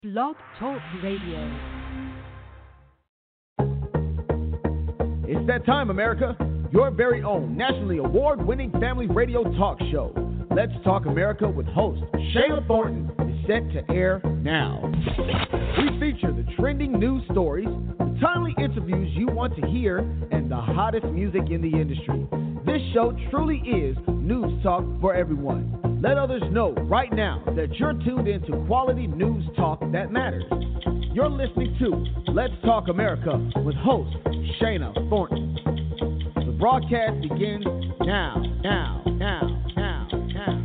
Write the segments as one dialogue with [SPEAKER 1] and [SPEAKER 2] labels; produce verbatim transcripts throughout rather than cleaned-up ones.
[SPEAKER 1] Blog Talk Radio.
[SPEAKER 2] It's that time, America. Your very own nationally award-winning family radio talk show, Let's Talk America with host Shayla Thornton, is set to air now. We feature the trending news stories, the timely interviews you want to hear, and the hottest music in the industry. This show truly is news talk for everyone. Let others know right now that you're tuned into quality news talk that matters. You're listening to Let's Talk America with host Shayna Thornton. The broadcast begins now, now, now, now, now.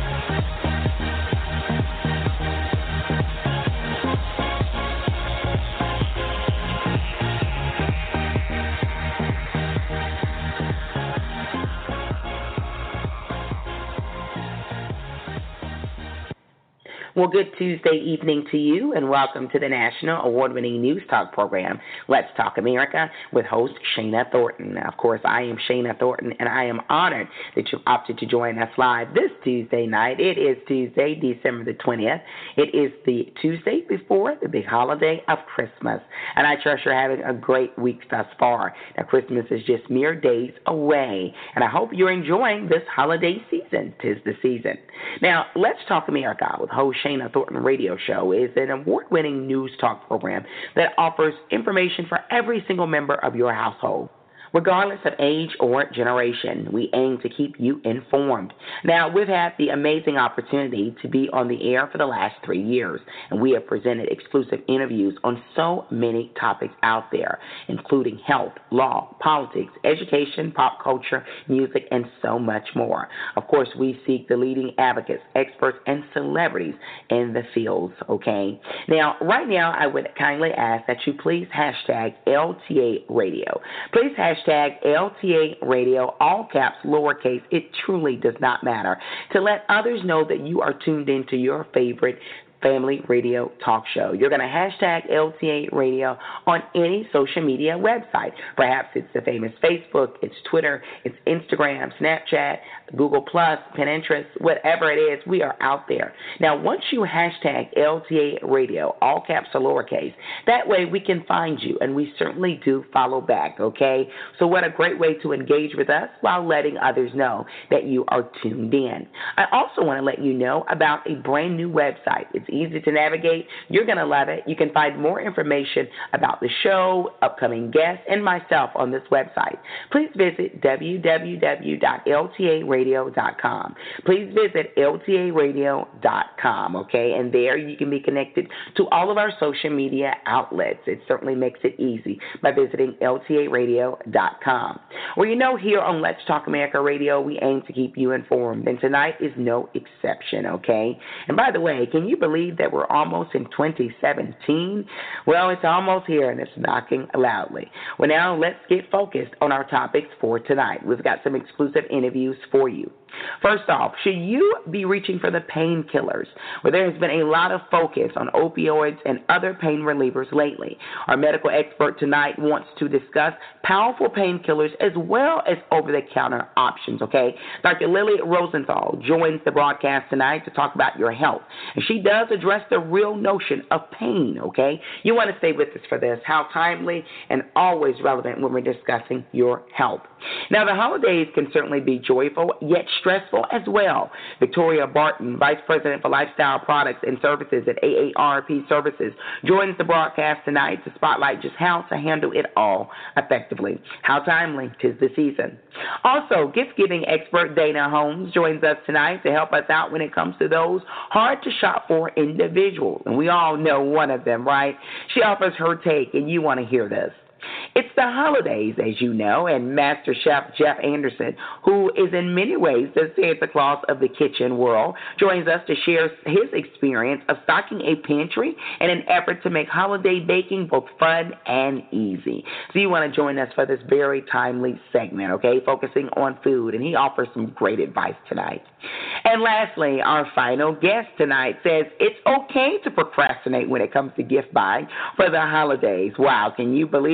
[SPEAKER 3] Well, good Tuesday evening to you, and welcome to the national award-winning news talk program, Let's Talk America, with host Shayna Thornton. Now, of course, I am Shayna Thornton, and I am honored that you opted to join us live this Tuesday night. It is Tuesday, December the twentieth. It is the Tuesday before the big holiday of Christmas, and I trust you're having a great week thus far. Now, Christmas is just mere days away, and I hope you're enjoying this holiday season. 'Tis the season. Now, Let's Talk America with host Shayna Thornton Radio Show is an award-winning news talk program that offers information for every single member of your household. Regardless of age or generation, we aim to keep you informed. Now, we've had the amazing opportunity to be on the air for the last three years, and we have presented exclusive interviews on so many topics out there, including health, law, politics, education, pop culture, music, and so much more. Of course, we seek the leading advocates, experts, and celebrities in the fields, okay? Now, right now, I would kindly ask that you please hashtag L T A Radio. Please hashtag Hashtag L T A Radio, all caps, lowercase. It truly does not matter. To let others know that you are tuned into your favorite family radio talk show. You're going to hashtag L T A Radio on any social media website. Perhaps it's the famous Facebook, it's Twitter, it's Instagram, Snapchat, Google Plus, Pinterest, whatever it is, we are out there. Now, once you hashtag L T A Radio, all caps or lowercase, that way we can find you, and we certainly do follow back, okay? So what a great way to engage with us while letting others know that you are tuned in. I also want to let you know about a brand new website. It's easy to navigate. You're going to love it. You can find more information about the show, upcoming guests, and myself on this website. Please visit w w w dot l t a radio dot com. Please visit l t a radio dot com, okay? And there you can be connected to all of our social media outlets. It certainly makes it easy by visiting l t a radio dot com. Well, you know, here on Let's Talk America Radio, we aim to keep you informed, and tonight is no exception, okay? And by the way, can you believe that we're almost in twenty seventeen? Well, it's almost here, and it's knocking loudly. Well, now let's get focused on our topics for tonight. We've got some exclusive interviews for you. First off, should you be reaching for the painkillers? Well, there has been a lot of focus on opioids and other pain relievers lately. Our medical expert tonight wants to discuss powerful painkillers as well as over-the-counter options, okay? Doctor Lily Rosenthal joins the broadcast tonight to talk about your health, and she does address the real notion of pain, okay? You want to stay with us for this, how timely and always relevant when we're discussing your health. Now, the holidays can certainly be joyful, yet stressful as well. Victoria Barton, Vice President for Lifestyle Products and Services at A A R P Services, joins the broadcast tonight to spotlight just how to handle it all effectively. How timely, 'tis the season. Also, gift-giving expert Dana Holmes joins us tonight to help us out when it comes to those hard-to-shop for individuals. And we all know one of them, right? She offers her take, and you want to hear this. It's the holidays, as you know, and Master Chef Jeff Anderson, who is in many ways the Santa Claus of the kitchen world, joins us to share his experience of stocking a pantry in an effort to make holiday baking both fun and easy. So you want to join us for this very timely segment, okay, focusing on food, and he offers some great advice tonight. And lastly, our final guest tonight says it's okay to procrastinate when it comes to gift buying for the holidays. Wow, can you believe it? Well, the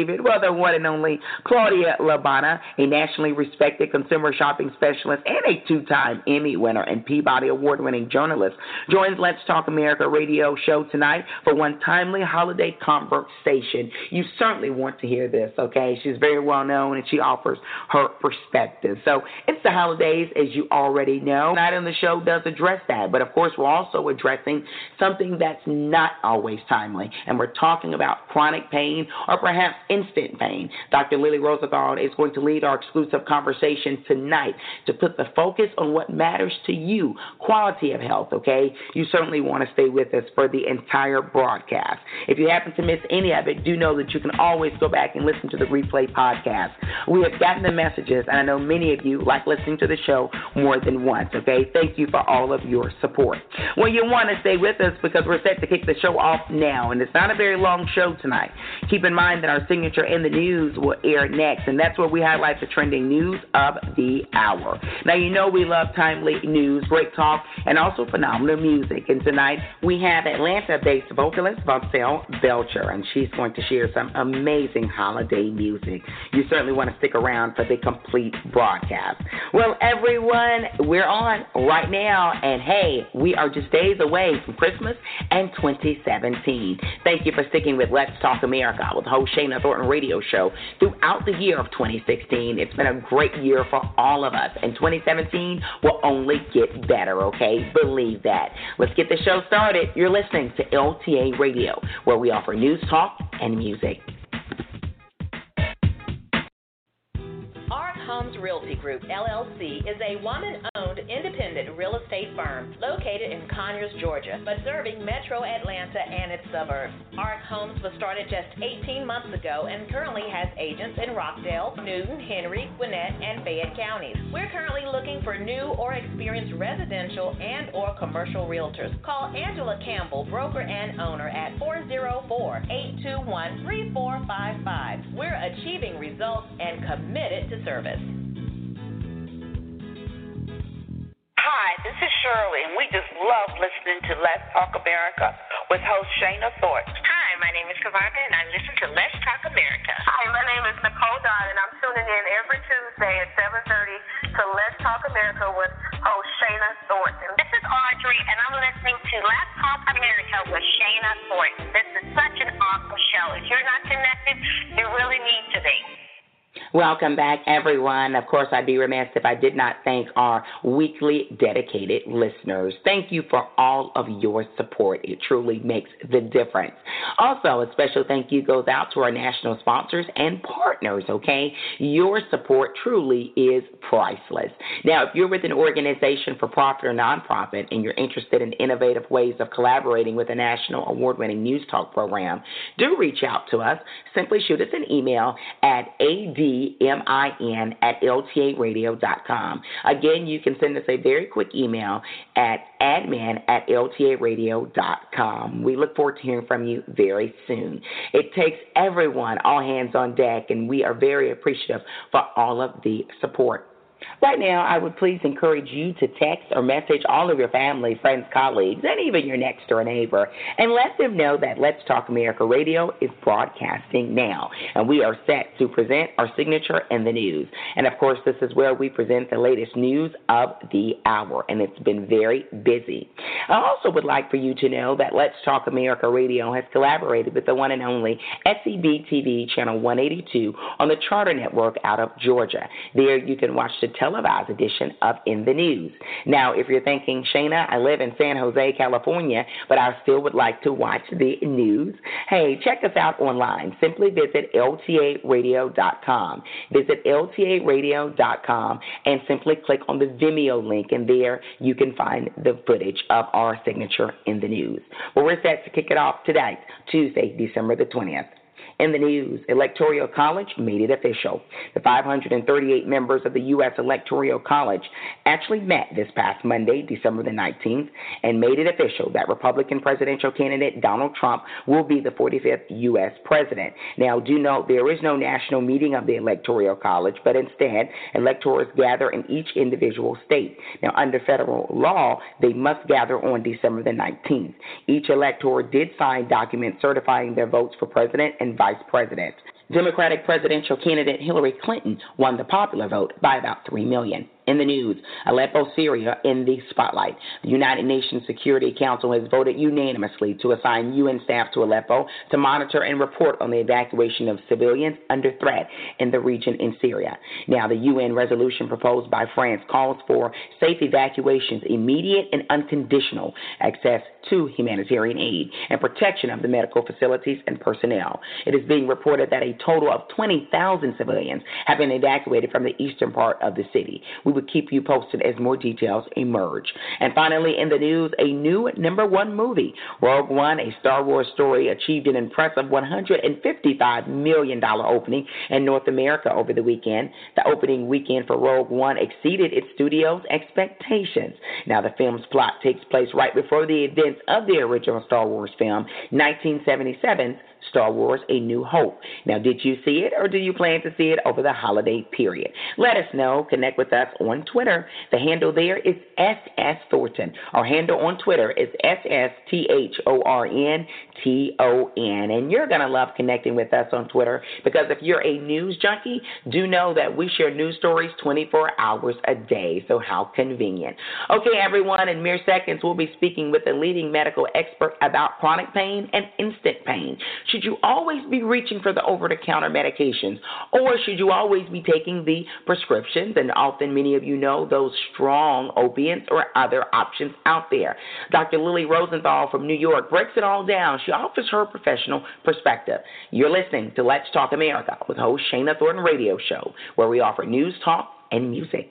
[SPEAKER 3] the one and only Claudia Labana, a nationally respected consumer shopping specialist and a two-time Emmy winner and Peabody Award-winning journalist, joins Let's Talk America radio show tonight for one timely holiday conversation. You certainly want to hear this, okay? She's very well known, and she offers her perspective. So it's the holidays, as you already know. Tonight on the show does address that, but of course we're also addressing something that's not always timely, and we're talking about chronic pain or perhaps instant pain. Doctor Lily Rosenthal is going to lead our exclusive conversation tonight to put the focus on what matters to you, quality of health, okay? You certainly want to stay with us for the entire broadcast. If you happen to miss any of it, do know that you can always go back and listen to the replay podcast. We have gotten the messages, and I know many of you like listening to the show more than once, okay? Thank you for all of your support. Well, you want to stay with us because we're set to kick the show off now, and it's not a very long show tonight. Keep in mind that our signature in the news will air next, and that's where we highlight the trending news of the hour. Now, you know we love timely news, great talk, and also phenomenal music. And tonight we have Atlanta-based vocalist Vancel Belcher, and she's going to share some amazing holiday music. You certainly want to stick around for the complete broadcast. Well, everyone, we're on right now, and hey, we are just days away from Christmas and twenty seventeen. Thank you for sticking with Let's Talk America with host Shana Thornton radio show throughout the year of twenty sixteen. It's been a great year for all of us, and twenty seventeen will only get better, okay? Believe that. Let's get the show started. You're listening to L T A Radio, where we offer news, talk, and music.
[SPEAKER 4] Homes Realty Group, L L C, is a woman-owned independent real estate firm located in Conyers, Georgia, but serving metro Atlanta and its suburbs. Arc Homes was started just eighteen months ago and currently has agents in Rockdale, Newton, Henry, Gwinnett, and Fayette counties. We're currently looking for new or experienced residential and or commercial realtors. Call Angela Campbell, broker and owner, at four oh four, eight two one, three four five five. We're achieving results and committed to service.
[SPEAKER 5] Hi, this is Shirley, and we just love listening to Let's Talk America with host Shana Thornton.
[SPEAKER 6] Hi, my name is Kavaka, and I listen to Let's Talk America.
[SPEAKER 7] Hi, my name is Nicole Dodd, and I'm tuning in every Tuesday at seven thirty to Let's Talk America with host Shana Thornton.
[SPEAKER 6] This is Audrey, and I'm listening to Let's Talk America with Shana Thornton. This is such an awesome show. If you're not connected, you really need to be.
[SPEAKER 3] Welcome back, everyone. Of course, I'd be remiss if I did not thank our weekly dedicated listeners. Thank you for all of your support. It truly makes the difference. Also, a special thank you goes out to our national sponsors and partners, okay? Your support truly is priceless. Now, if you're with an organization for profit or nonprofit and you're interested in innovative ways of collaborating with a national award-winning news talk program, do reach out to us. Simply shoot us an email at A D M I N at L T A radio dot com. Again, you can send us a very quick email at admin at L T A radio dot com. We look forward to hearing from you very soon. It takes everyone, all hands on deck, and we are very appreciative for all of the support. Right now, I would please encourage you to text or message all of your family, friends, colleagues, and even your next door neighbor, and let them know that Let's Talk America Radio is broadcasting now, and we are set to present our signature in the news. And, of course, this is where we present the latest news of the hour, and it's been very busy. I also would like for you to know that Let's Talk America Radio has collaborated with the one and only S E B T V Channel one eighty-two on the Charter Network out of Georgia. There you can watch the televised edition of In the News. Now, if you're thinking, Shana, I live in San Jose, California, but I still would like to watch the news, hey, check us out online. Simply visit L T A radio dot com. Visit L T A radio dot com and simply click on the Vimeo link, and there you can find the footage of our signature in the news. Well, we're set to kick it off today, Tuesday, December the twentieth. In the news, Electoral College made it official. The five hundred thirty-eight members of the U S Electoral College actually met this past Monday, December the nineteenth, and made it official that Republican presidential candidate Donald Trump will be the forty-fifth U S president. Now, do note there is no national meeting of the Electoral College, but instead, electors gather in each individual state. Now, under federal law, they must gather on December the nineteenth. Each elector did sign documents certifying their votes for president and vice president. Democratic presidential candidate Hillary Clinton won the popular vote by about three million. In the news, Aleppo, Syria in the spotlight. The United Nations Security Council has voted unanimously to assign U N staff to Aleppo to monitor and report on the evacuation of civilians under threat in the region in Syria. Now, the U N resolution proposed by France calls for safe evacuations, immediate and unconditional access to humanitarian aid, and protection of the medical facilities and personnel. It is being reported that a total of twenty thousand civilians have been evacuated from the eastern part of the city. We will keep you posted as more details emerge. And finally, in the news, a new number one movie, Rogue One, a Star Wars story, achieved an impressive one hundred fifty-five million dollars opening in North America over the weekend. The opening weekend for Rogue One exceeded its studio's expectations. Now, the film's plot takes place right before the events of the original Star Wars film, nineteen seventy-seven's Star Wars A New Hope. Now, did you see it or do you plan to see it over the holiday period? Let us know. Connect with us on Twitter. The handle there is S S Thornton. Our handle on Twitter is S S T H O R N T O N. And you're going to love connecting with us on Twitter because if you're a news junkie, do know that we share news stories twenty-four hours a day. So how convenient. Okay, everyone, in mere seconds, we'll be speaking with a leading medical expert about chronic pain and instant pain. Should you always be reaching for the over-the-counter medications, or should you always be taking the prescriptions? And often many of you know those strong opiates or other options out there. Doctor Lily Rosenthal from New York breaks it all down. She offers her professional perspective. You're listening to Let's Talk America with host Shana Thornton Radio Show, where we offer news, talk, and music.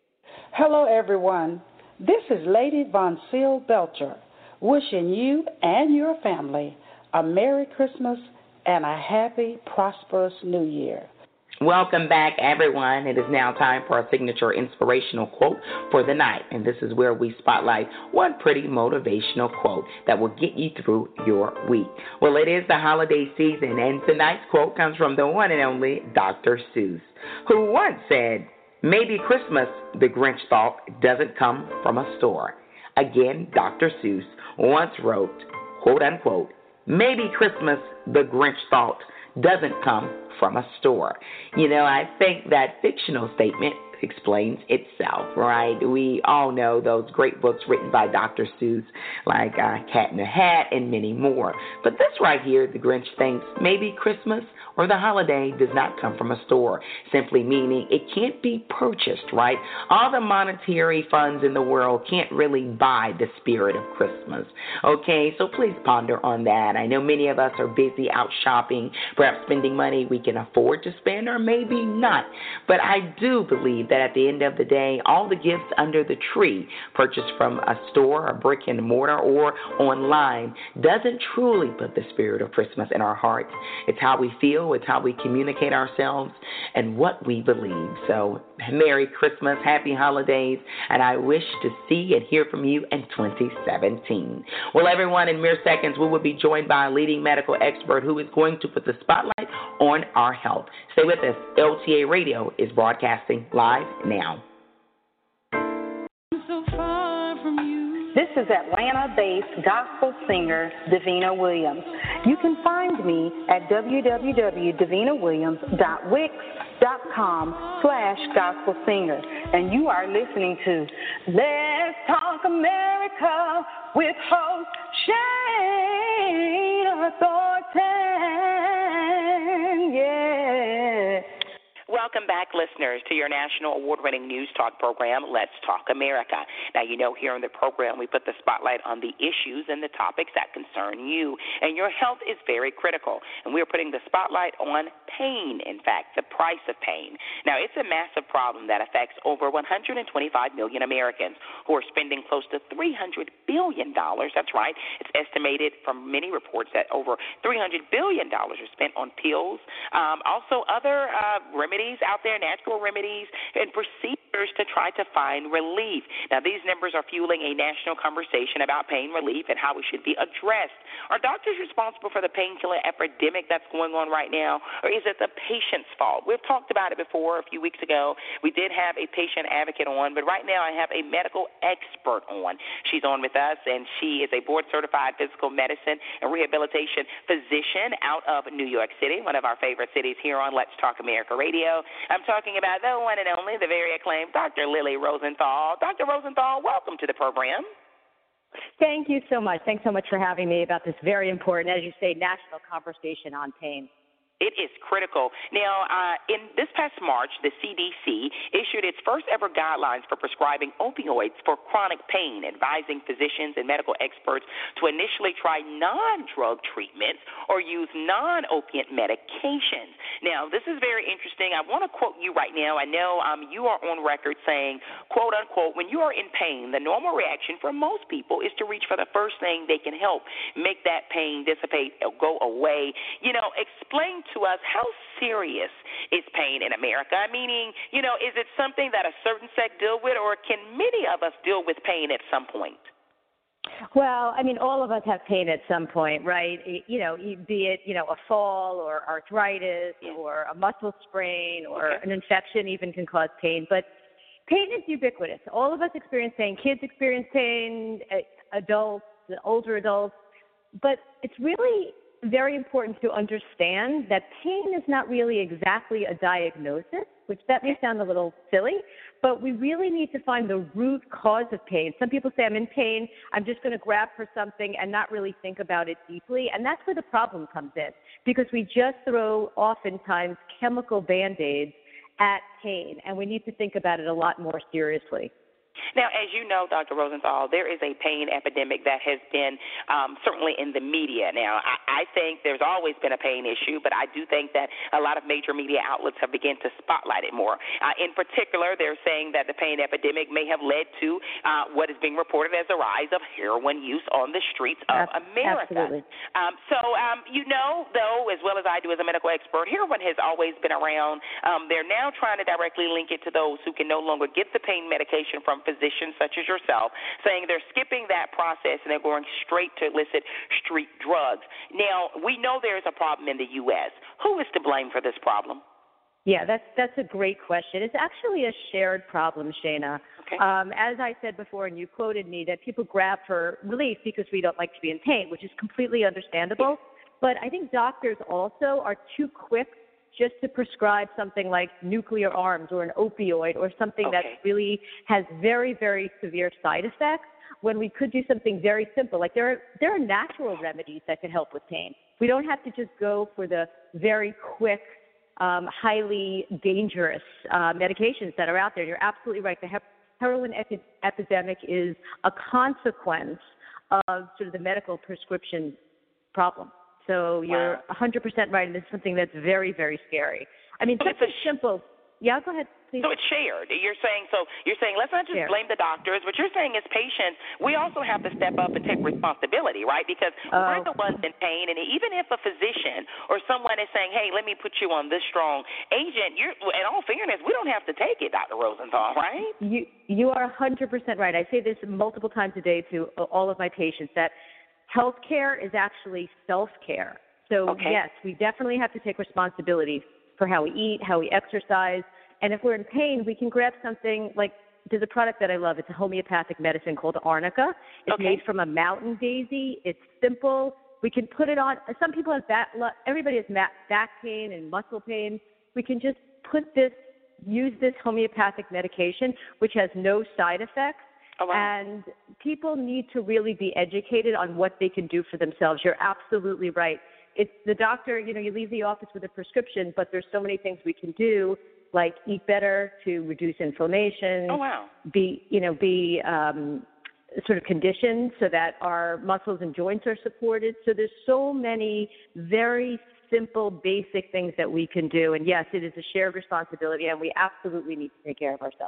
[SPEAKER 8] Hello, everyone. This is Lady Von Seal Belcher, wishing you and your family a Merry Christmas and a happy, prosperous New Year.
[SPEAKER 3] Welcome back, everyone. It is now time for our signature inspirational quote for the night, and this is where we spotlight one pretty motivational quote that will get you through your week. Well, it is the holiday season, and tonight's quote comes from the one and only Doctor Seuss, who once said, "Maybe Christmas, the Grinch thought, doesn't come from a store." Again, Doctor Seuss once wrote, quote unquote, "Maybe Christmas, the Grinch thought, doesn't come from a store." You know, I think that fictional statement explains itself, right? We all know those great books written by Doctor Seuss, like uh, Cat in the Hat and many more. But this right here, the Grinch thinks maybe Christmas or the holiday does not come from a store, simply meaning it can't be purchased, right? All the monetary funds in the world can't really buy the spirit of Christmas. Okay, so please ponder on that. I know many of us are busy out shopping, perhaps spending money we can afford to spend or maybe not. But I do believe that at the end of the day, all the gifts under the tree, purchased from a store, a brick and mortar, or online, doesn't truly put the spirit of Christmas in our hearts. It's how we feel, it's how we communicate ourselves, and what we believe. So, Merry Christmas, Happy Holidays, and I wish to see and hear from you in twenty seventeen. Well, everyone, in mere seconds, we will be joined by a leading medical expert who is going to put the spotlight on our health. Stay with us. L T A Radio is broadcasting live now.
[SPEAKER 9] This is Atlanta-based gospel singer Davina Williams. You can find me at w w w dot davina williams dot wix dot com slash gospel singer. And you are listening to Let's Talk America with host Shana Thornton. Yeah.
[SPEAKER 10] Welcome back, listeners, to your national award-winning news talk program, Let's Talk America. Now, you know, here on the program, we put the spotlight on the issues and the topics that concern you, and your health is very critical, and we're putting the spotlight on pain, in fact, the price of pain. Now, it's a massive problem that affects over one hundred twenty-five million Americans who are spending close to three hundred billion dollars. That's right. It's estimated from many reports that over three hundred billion dollars are spent on pills, um, also other uh, remedies out there, natural remedies, and procedures to try to find relief. Now, these numbers are fueling a national conversation about pain relief and how it should be addressed. Are doctors responsible for the painkiller epidemic that's going on right now, or is it the patient's fault? We've talked about it before a few weeks ago. We did have a patient advocate on, but right now I have a medical expert on. She's on with us, and she is a board-certified physical medicine and rehabilitation physician out of New York City, one of our favorite cities here on Let's Talk America Radio. I'm talking about the one and only, the very acclaimed Doctor Lily Rosenthal. Doctor Rosenthal, welcome to the program.
[SPEAKER 11] Thank you so much. Thanks so much for having me about this very important, as you say, national conversation on pain.
[SPEAKER 10] It is critical. Now, uh, in this past March, the C D C issued its first ever guidelines for prescribing opioids for chronic pain, advising physicians and medical experts to initially try non-drug treatments or use non-opiate medications. Now, this is very interesting. I want to quote you right now. I know um, you are on record saying, quote, unquote, when you are in pain, the normal reaction for most people is to reach for the first thing they can help make that pain dissipate or go away. You know, explain to us, how serious is pain in America? Meaning, you know, is it something that a certain sect deal with, or can many of us deal with pain at some point?
[SPEAKER 11] Well, I mean, all of us have pain at some point, right? You know, be it, you know, a fall or arthritis or a muscle sprain or okay. an infection even can cause pain. But pain is ubiquitous. All of us experience pain. Kids experience pain, adults, older adults. But it's really very important to understand that pain is not really exactly a diagnosis, which that may sound a little silly, but we really need to find the root cause of pain. Some people say, I'm in pain, I'm just going to grab for something and not really think about it deeply, and that's where the problem comes in, because we just throw oftentimes chemical Band-Aids at pain, and we need to think about it a lot more seriously.
[SPEAKER 10] Now, as you know, Doctor Rosenthal, there is a pain epidemic that has been um, certainly in the media. Now, I, I think there's always been a pain issue, but I do think that a lot of major media outlets have begun to spotlight it more. Uh, in particular, they're saying that the pain epidemic may have led to uh, what is being reported as a rise of heroin use on the streets of America.
[SPEAKER 11] Absolutely.
[SPEAKER 10] Um, so, um, you know, though, as well as I do as a medical expert, heroin has always been around. Um, they're now trying to directly link it to those who can no longer get the pain medication from physicians such as yourself, saying they're skipping that process and they're going straight to illicit street drugs. Now, we know there's a problem in the U S Who is to blame for this problem?
[SPEAKER 11] Yeah, that's that's a great question. It's actually a shared problem, Shana.
[SPEAKER 10] Okay.
[SPEAKER 11] Um, as I said before, and you quoted me, that people grab for relief because we don't like to be in pain, which is completely understandable. But I think doctors also are too quick just to prescribe something like nuclear arms or an opioid or something
[SPEAKER 10] okay.
[SPEAKER 11] that really has very, very severe side effects, when we could do something very simple. Like there are, there are natural remedies that can help with pain. We don't have to just go for the very quick, um, highly dangerous uh, medications that are out there. You're absolutely right. The he- heroin epi- epidemic is a consequence of sort of the medical prescription problem. So you're
[SPEAKER 10] wow.
[SPEAKER 11] one hundred percent right, and it's something that's very, very scary. I mean,
[SPEAKER 10] so
[SPEAKER 11] such a simple – yeah, go ahead, please.
[SPEAKER 10] So it's shared. You're saying so. You're saying let's not just
[SPEAKER 11] Shared.
[SPEAKER 10] blame the doctors. What you're saying is patients. We also have to step up and take responsibility, right? Because
[SPEAKER 11] Oh.
[SPEAKER 10] we're the ones in pain, and even if a physician or someone is saying, "Hey, let me put you on this strong agent," you're, in all fairness, we don't have to take it, Doctor Rosenthal, right?
[SPEAKER 11] You you are one hundred percent right. I say this multiple times a day to all of my patients that healthcare is actually self-care. So,
[SPEAKER 10] okay.
[SPEAKER 11] yes, we definitely have to take responsibility for how we eat, how we exercise. And if we're in pain, we can grab something like there's a product that I love. It's a homeopathic medicine called Arnica. It's
[SPEAKER 10] okay.
[SPEAKER 11] made from a mountain daisy. It's simple. We can put it on. Some people have back, everybody has back pain and muscle pain. We can just put this, use this homeopathic medication, which has no side effects.
[SPEAKER 10] Oh, wow.
[SPEAKER 11] And people need to really be educated on what they can do for themselves. You're absolutely right. It's the doctor, you know, you leave the office with a prescription, but there's so many things we can do, like eat better to reduce inflammation.
[SPEAKER 10] Oh, wow.
[SPEAKER 11] Be, you know, be um, sort of conditioned so that our muscles and joints are supported. So there's so many very simple, basic things that we can do. And yes, it is a shared responsibility, and we absolutely need to take care of ourselves.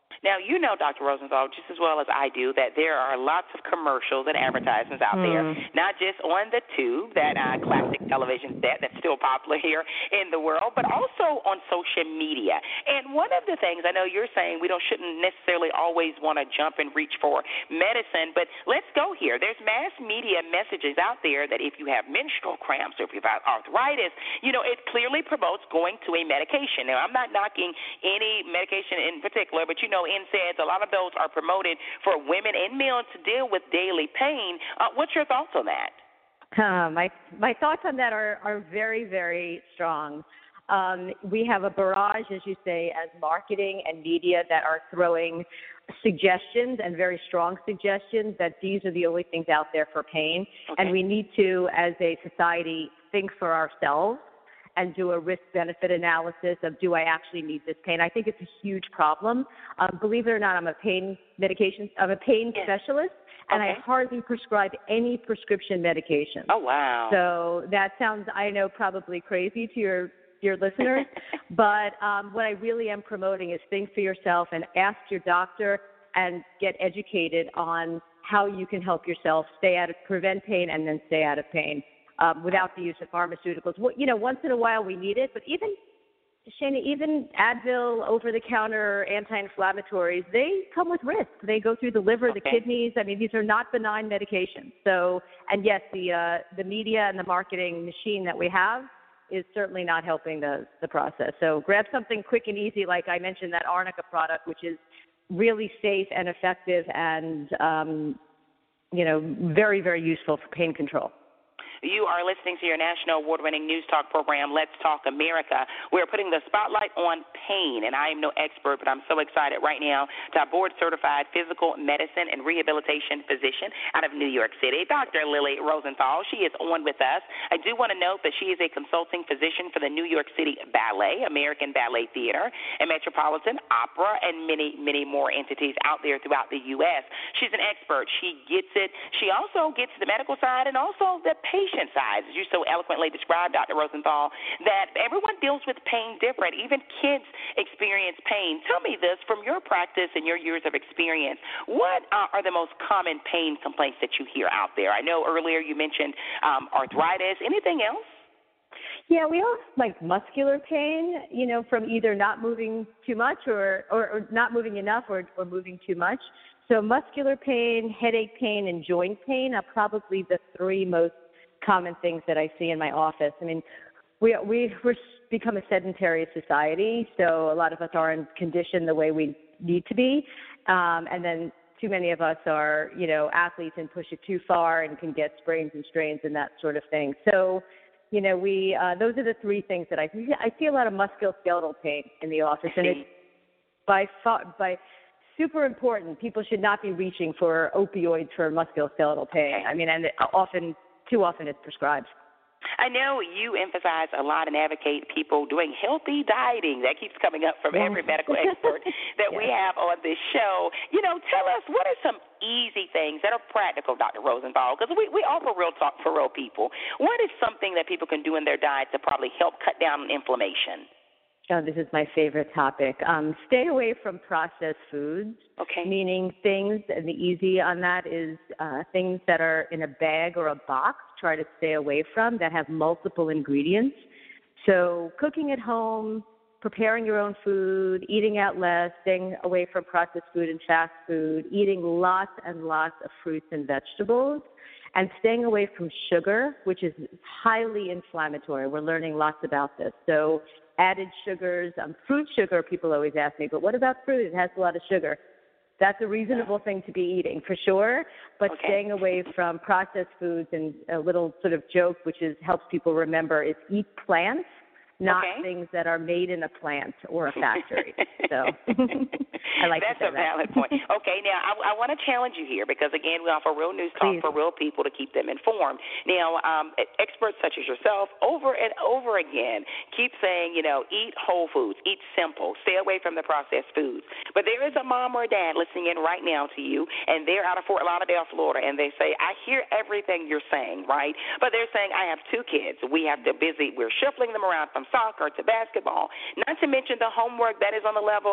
[SPEAKER 10] Now, you know, Doctor Rosenthal, just as well as I do, that there are lots of commercials and advertisements out mm. there, not just on the tube, that uh, classic television set that's still popular here in the world, but also on social media. And one of the things, I know you're saying we don't shouldn't necessarily always want to jump and reach for medicine, but let's go here. There's mass media messages out there that if you have menstrual cramps or if you've got arthritis, you know, it clearly promotes going to a medication. Now, I'm not knocking any medication in particular, but, you know, N SAIDs, a lot of those are promoted for women and men to deal with daily pain. Uh, what's your thoughts on that?
[SPEAKER 11] Uh, my my thoughts on that are, are very, very strong. Um, we have a barrage, as you say, as marketing and media that are throwing suggestions and very strong suggestions that these are the only things out there for pain. Okay. And we need to, as a society, think for ourselves and do a risk-benefit analysis of, do I actually need this pain? I think it's a huge problem. Um, believe it or not, I'm a pain medication, I'm a pain yes. specialist, and okay. I hardly prescribe any prescription medication.
[SPEAKER 10] Oh, wow.
[SPEAKER 11] So that sounds, I know, probably crazy to your, your listeners, but um, what I really am promoting is think for yourself and ask your doctor and get educated on how you can help yourself stay out of, prevent pain and then stay out of pain. Um, without the use of pharmaceuticals. Well, you know, once in a while we need it, but even, Shana, even Advil, over-the-counter anti-inflammatories, they come with risk. They go through the liver, okay. the kidneys. I mean, these are not benign medications. So, and yes, the uh, the media and the marketing machine that we have is certainly not helping the, the process. So grab something quick and easy, like I mentioned, that Arnica product, which is really safe and effective and, um, you know, very, very useful for pain control.
[SPEAKER 10] You are listening to your national award-winning news talk program, Let's Talk America. We're putting the spotlight on pain, and I am no expert, but I'm so excited right now to have board-certified physical medicine and rehabilitation physician out of New York City, Doctor Lily Rosenthal. She is on with us. I do want to note that she is a consulting physician for the New York City Ballet, American Ballet Theater, and Metropolitan Opera, and many, many more entities out there throughout the U S She's an expert. She gets it. She also gets the medical side and also the patient sides, as you so eloquently described, Doctor Rosenthal, that everyone deals with pain different. Even kids experience pain. Tell me this, from your practice and your years of experience, what uh, are the most common pain complaints that you hear out there? I know earlier you mentioned um, arthritis. Anything else?
[SPEAKER 11] Yeah, we all have, like, muscular pain, you know, from either not moving too much or, or, or not moving enough or, or moving too much. So muscular pain, headache pain, and joint pain are probably the three most common things that I see in my office. I mean, we we we're become a sedentary society, so a lot of us aren't conditioned the way we need to be, um, and then too many of us are, you know, athletes and push it too far and can get sprains and strains and that sort of thing. So, you know, we uh, those are the three things that I see. I see a lot of musculoskeletal pain in the office, and it's by far, by super important. People should not be reaching for opioids for musculoskeletal pain. I mean, and often. Too often it's prescribed.
[SPEAKER 10] I know you emphasize a lot and advocate people doing healthy dieting. That keeps coming up from yes. every medical expert that yes. we have on this show. You know, tell us, what are some easy things that are practical, Doctor Rosenthal? Because we, we offer real talk for real people. What is something that people can do in their diet to probably help cut down on inflammation?
[SPEAKER 11] Oh, this is my favorite topic. Um, stay away from processed foods.
[SPEAKER 10] Okay.
[SPEAKER 11] Meaning things, and the easy on that is uh, things that are in a bag or a box. Try to stay away from that have multiple ingredients. So cooking at home, preparing your own food, eating out less, staying away from processed food and fast food, eating lots and lots of fruits and vegetables, and staying away from sugar, which is highly inflammatory. We're learning lots about this. So added sugars, um, fruit sugar, people always ask me, but what about fruit? It has a lot of sugar. That's a reasonable thing to be eating, for sure, but
[SPEAKER 10] okay.
[SPEAKER 11] staying away from processed foods. And a little sort of joke, which is helps people remember, is eat plants, not
[SPEAKER 10] okay.
[SPEAKER 11] things that are made in a plant or a factory. So I like
[SPEAKER 10] That's
[SPEAKER 11] to say
[SPEAKER 10] a valid point. Okay, now I, I want to challenge you here because, again, we offer real news talk
[SPEAKER 11] Please.
[SPEAKER 10] for real people to keep them informed. Now, um, experts such as yourself over and over again keep saying, you know, eat whole foods, eat simple, stay away from the processed foods. But there is a mom or a dad listening in right now to you, and they're out of Fort Lauderdale, Florida, and they say, I hear everything you're saying, right? But they're saying, I have two kids. We have to busy, we're shuffling them around from soccer to basketball, not to mention the homework that is on the level of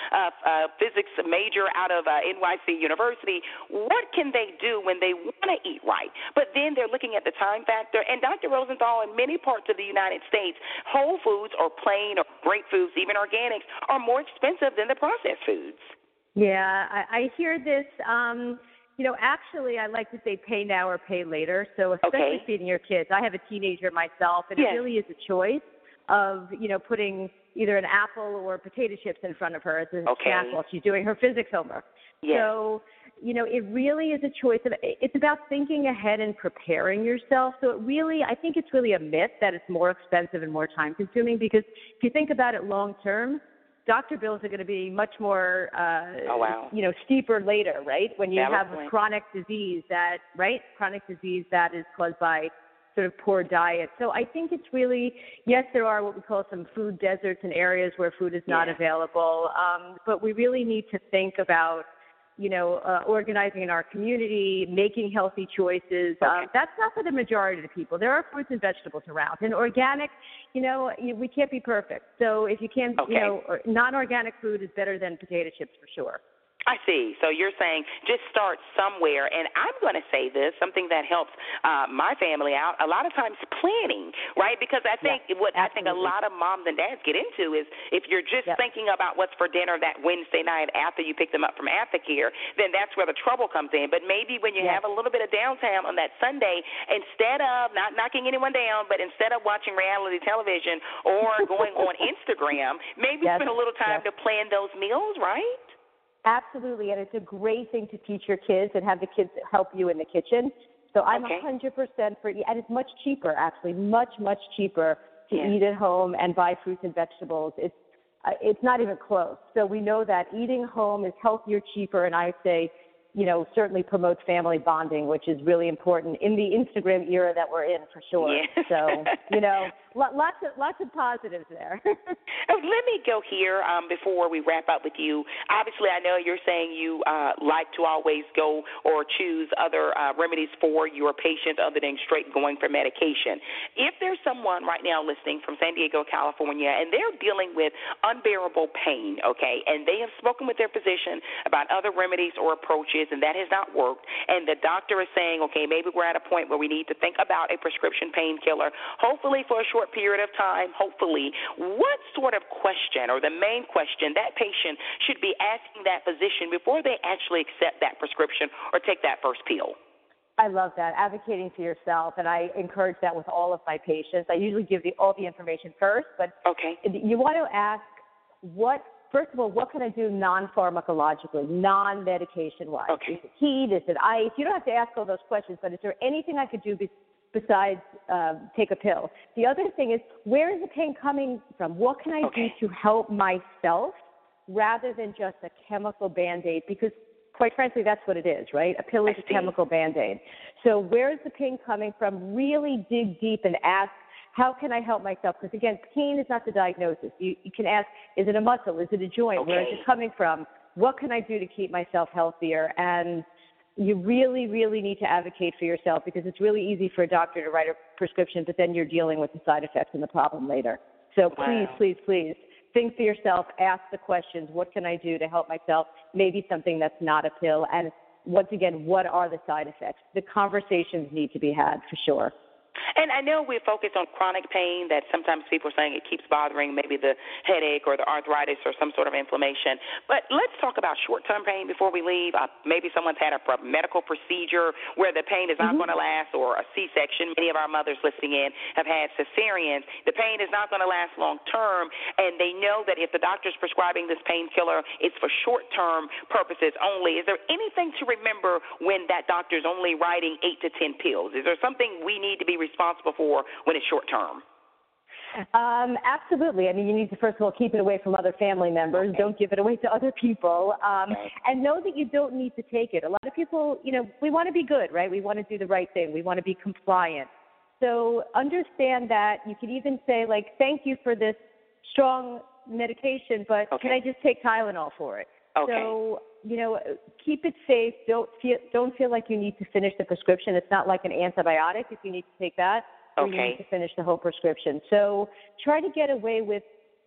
[SPEAKER 10] uh, uh, physics major out of uh, N Y C University. What can they do when they want to eat right? But then they're looking at the time factor. And Doctor Rosenthal, in many parts of the United States, whole foods or plain or great foods, even organics, are more expensive than the processed foods.
[SPEAKER 11] Yeah, I, I hear this. Um, you know, actually, I like to say pay now or pay later. So especially
[SPEAKER 10] Okay.
[SPEAKER 11] feeding your kids. I have a teenager myself, and
[SPEAKER 10] Yes.
[SPEAKER 11] it really is a choice of, you know, putting either an apple or potato chips in front of her as a
[SPEAKER 10] Okay.
[SPEAKER 11] snack while she's doing her physics homework.
[SPEAKER 10] Yes.
[SPEAKER 11] So, you know, it really is a choice of, it's about thinking ahead and preparing yourself. So it really, I think it's really a myth that it's more expensive and more time consuming, because if you think about it long term, doctor bills are going to be much more, uh,
[SPEAKER 10] Oh, wow.
[SPEAKER 11] you know, steeper later, right? When you
[SPEAKER 10] Valid
[SPEAKER 11] have
[SPEAKER 10] point.
[SPEAKER 11] a chronic disease that, right? Chronic disease that is caused by sort of poor diet. So I think it's really, yes, there are what we call some food deserts and areas where food is not
[SPEAKER 10] Yeah.
[SPEAKER 11] available. Um, but we really need to think about, you know, uh, organizing in our community, making healthy choices.
[SPEAKER 10] Okay.
[SPEAKER 11] Um, that's not for the majority of the people. There are fruits and vegetables around. And organic, you know, you, we can't be perfect. So if you can,
[SPEAKER 10] Okay.
[SPEAKER 11] you know, or non-organic food is better than potato chips for sure.
[SPEAKER 10] I see. So you're saying just start somewhere. And I'm going to say this, something that helps uh, my family out, a lot of times planning, right? Because I think
[SPEAKER 11] Yeah,
[SPEAKER 10] what I think a
[SPEAKER 11] absolutely.
[SPEAKER 10] lot of moms and dads get into is if you're just
[SPEAKER 11] Yep.
[SPEAKER 10] thinking about what's for dinner that Wednesday night after you pick them up from aftercare, then that's where the trouble comes in. But maybe when you
[SPEAKER 11] Yes.
[SPEAKER 10] have a little bit of downtime on that Sunday, instead of not knocking anyone down, but instead of watching reality television or going on Instagram, maybe
[SPEAKER 11] Yes,
[SPEAKER 10] spend a little time
[SPEAKER 11] yes.
[SPEAKER 10] to plan those meals, right?
[SPEAKER 11] Absolutely, and it's a great thing to teach your kids and have the kids help you in the kitchen. So I'm
[SPEAKER 10] Okay.
[SPEAKER 11] one hundred percent for, and it's much cheaper, actually, much, much cheaper to
[SPEAKER 10] Yeah.
[SPEAKER 11] eat at home and buy fruits and vegetables. It's uh, it's not even close. So we know that eating home is healthier, cheaper, and I say, you know, certainly promotes family bonding, which is really important in the Instagram era that we're in, for sure.
[SPEAKER 10] Yes.
[SPEAKER 11] So, you know, lo- lots of lots of positives there.
[SPEAKER 10] Oh, let me go here um, before we wrap up with you. Obviously, I know you're saying you uh, like to always go or choose other uh, remedies for your patients other than straight going for medication. If there's someone right now listening from San Diego, California, and they're dealing with unbearable pain, okay, and they have spoken with their physician about other remedies or approaches, and that has not worked, and the doctor is saying, okay, maybe we're at a point where we need to think about a prescription painkiller, hopefully for a short period of time, hopefully, what sort of question or the main question that patient should be asking that physician before they actually accept that prescription or take that first pill?
[SPEAKER 11] I love that, advocating for yourself, and I encourage that with all of my patients. I usually give the, all the information first, but
[SPEAKER 10] okay.
[SPEAKER 11] you want to ask what, first of all, what can I do non-pharmacologically, non-medication-wise?
[SPEAKER 10] Okay.
[SPEAKER 11] Is it heat? Is it ice? You don't have to ask all those questions, but is there anything I could do be, besides uh, take a pill? The other thing is, where is the pain coming from? What can I
[SPEAKER 10] Okay.
[SPEAKER 11] do to help myself rather than just a chemical Band-Aid? Because quite frankly, that's what it is, right? A pill is
[SPEAKER 10] I
[SPEAKER 11] a
[SPEAKER 10] see.
[SPEAKER 11] chemical Band-Aid. So where is the pain coming from? Really dig deep and ask, how can I help myself? Because, again, pain is not the diagnosis. You, you can ask, is it a muscle? Is it a joint? Where is
[SPEAKER 10] Okay.
[SPEAKER 11] it coming from? What can I do to keep myself healthier? And you really, really need to advocate for yourself, because it's really easy for a doctor to write a prescription, but then you're dealing with the side effects and the problem later. So please,
[SPEAKER 10] Wow.
[SPEAKER 11] please, please, think for yourself, ask the questions, what can I do to help myself? Maybe something that's not a pill. And once again, what are the side effects? The conversations need to be had for sure.
[SPEAKER 10] And I know we're focused on chronic pain that sometimes people are saying it keeps bothering, maybe the headache or the arthritis or some sort of inflammation. But let's talk about short-term pain before we leave. Uh, maybe someone's had a medical procedure where the pain is not
[SPEAKER 11] Mm-hmm.
[SPEAKER 10] going to last, or a C-section. Many of our mothers listening in have had cesareans. The pain is not going to last long-term, and they know that if the doctor's prescribing this painkiller, it's for short-term purposes only. Is there anything to remember when that doctor's only writing eight to ten pills? Is there something we need to be responsible for when it's short term?
[SPEAKER 11] Um, absolutely. I mean, you need to, first of all, keep it away from other family members.
[SPEAKER 10] Okay.
[SPEAKER 11] Don't give it away to other people. Um,
[SPEAKER 10] Right.
[SPEAKER 11] And know that you don't need to take it. A lot of people, you know, we want to be good, right? We want to do the right thing. We want to be compliant. So understand that you could even say, like, thank you for this strong medication, but
[SPEAKER 10] Okay.
[SPEAKER 11] can I just take Tylenol for it?
[SPEAKER 10] Okay.
[SPEAKER 11] So, you know, keep it safe. Don't feel, don't feel like you need to finish the prescription. It's not like an antibiotic if you need to take that. Or you
[SPEAKER 10] Okay.
[SPEAKER 11] need to finish the whole prescription. So try to get away with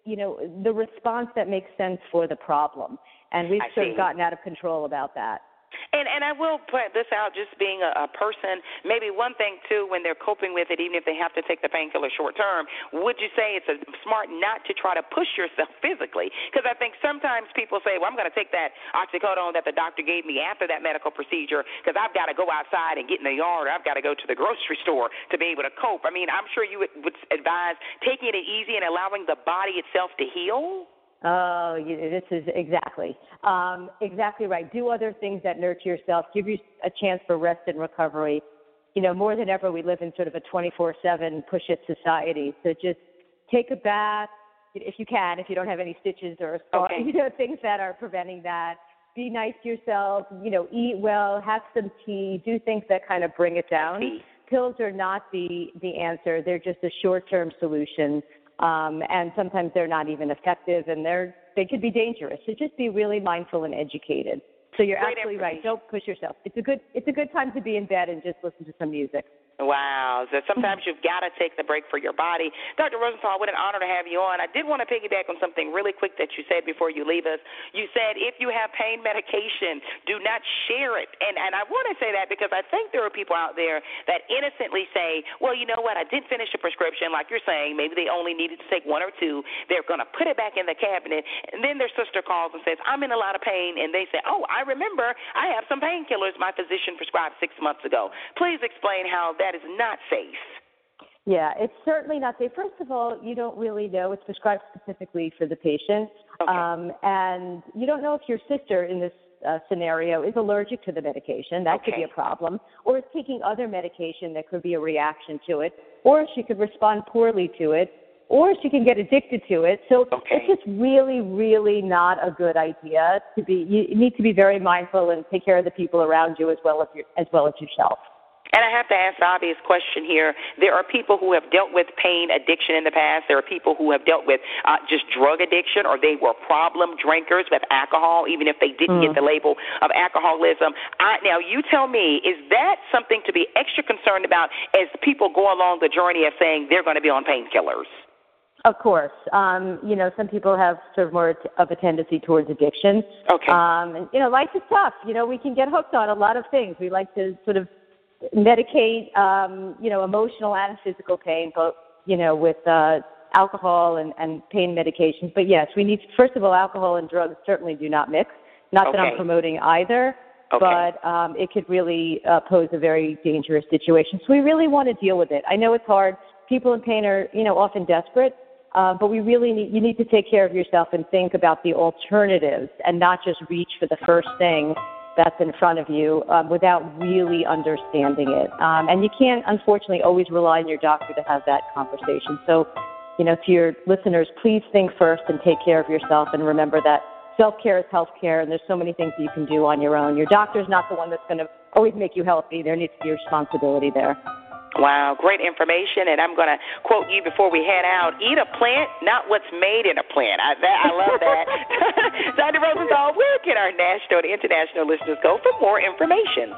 [SPEAKER 11] you know, the response that makes sense for the problem. And we've
[SPEAKER 10] I
[SPEAKER 11] sort
[SPEAKER 10] see.
[SPEAKER 11] of gotten out of control about that.
[SPEAKER 10] And and I will put this out, just being a, a person, maybe one thing, too, when they're coping with it, even if they have to take the painkiller short term, would you say it's a smart not to try to push yourself physically? Because I think sometimes people say, well, I'm going to take that oxycodone that the doctor gave me after that medical procedure because I've got to go outside and get in the yard, or I've got to go to the grocery store to be able to cope. I mean, I'm sure you would, would advise taking it easy and allowing the body itself to heal.
[SPEAKER 11] Oh, you, this is exactly, um, exactly right. Do other things that nurture yourself. Give you a chance for rest and recovery. You know, more than ever, we live in sort of a twenty-four seven push-it society. So just take a bath, if you can, if you don't have any stitches or a scar,
[SPEAKER 10] okay.
[SPEAKER 11] you know, things that are preventing that. Be nice to yourself. You know, eat well, have some tea. Do things that kind of bring it down. Pills are not the the answer. They're just a short-term solution. Um, and sometimes they're not even effective, and they're they could be dangerous. So just be really mindful and educated. So you're
[SPEAKER 10] Great
[SPEAKER 11] absolutely right. Don't push yourself. It's a good it's a good time to be in bed and just listen to some music.
[SPEAKER 10] Wow. So sometimes you've got to take the break for your body. Doctor Rosenthal, what an honor to have you on. I did want to piggyback on something really quick that you said before you leave us. You said if you have pain medication, do not share it. And and I want to say that because I think there are people out there that innocently say, well, you know what, I did finish a prescription, like you're saying. Maybe they only needed to take one or two. They're going to put it back in the cabinet. And then their sister calls and says, I'm in a lot of pain. And they say, oh, I remember I have some painkillers my physician prescribed six months ago. Please explain how that is not safe.
[SPEAKER 11] Yeah, it's certainly not safe. First of all, you don't really know. It's prescribed specifically for the patient.
[SPEAKER 10] Okay.
[SPEAKER 11] Um, and you don't know if your sister in this uh, scenario is allergic to the medication. That
[SPEAKER 10] okay.
[SPEAKER 11] could be a problem. Or is taking other medication that could be a reaction to it. Or she could respond poorly to it. Or she can get addicted to it. So
[SPEAKER 10] okay.
[SPEAKER 11] it's just really, really not a good idea to be. You need to be very mindful and take care of the people around you as well as your, as well as yourself.
[SPEAKER 10] And I have to ask the obvious question here. There are people who have dealt with pain addiction in the past. There are people who have dealt with uh, just drug addiction, or they were problem drinkers with alcohol, even if they didn't mm. get the label of alcoholism. I, now, you tell me, is that something to be extra concerned about as people go along the journey of saying they're going to be on painkillers?
[SPEAKER 11] Of course. Um, you know, some people have sort of more of a tendency towards addiction.
[SPEAKER 10] Okay.
[SPEAKER 11] Um, and, you know, life is tough. You know, we can get hooked on a lot of things. We like to sort of medicate, um, you know, emotional and physical pain, both, you know, with uh, alcohol and, and pain medications. But, yes, we need, first of all, alcohol and drugs certainly do not mix. Not
[SPEAKER 10] okay.
[SPEAKER 11] that I'm promoting either,
[SPEAKER 10] okay.
[SPEAKER 11] but um, it could really uh, pose a very dangerous situation. So we really want to deal with it. I know it's hard. People in pain are, you know, often desperate. Uh, but we really need, you need to take care of yourself and think about the alternatives and not just reach for the first thing that's in front of you um, without really understanding it. Um, and you can't, unfortunately, always rely on your doctor to have that conversation. So, you know, to your listeners, please think first and take care of yourself, and remember that self-care is health-care, and there's so many things that you can do on your own. Your doctor's not the one that's going to always make you healthy. There needs to be a responsibility there.
[SPEAKER 10] Wow, great information, and I'm going to quote you before we head out. Eat a plant, not what's made in a plant. I, that, I love that. Doctor Rosenthal, where can our national and international listeners go for more information?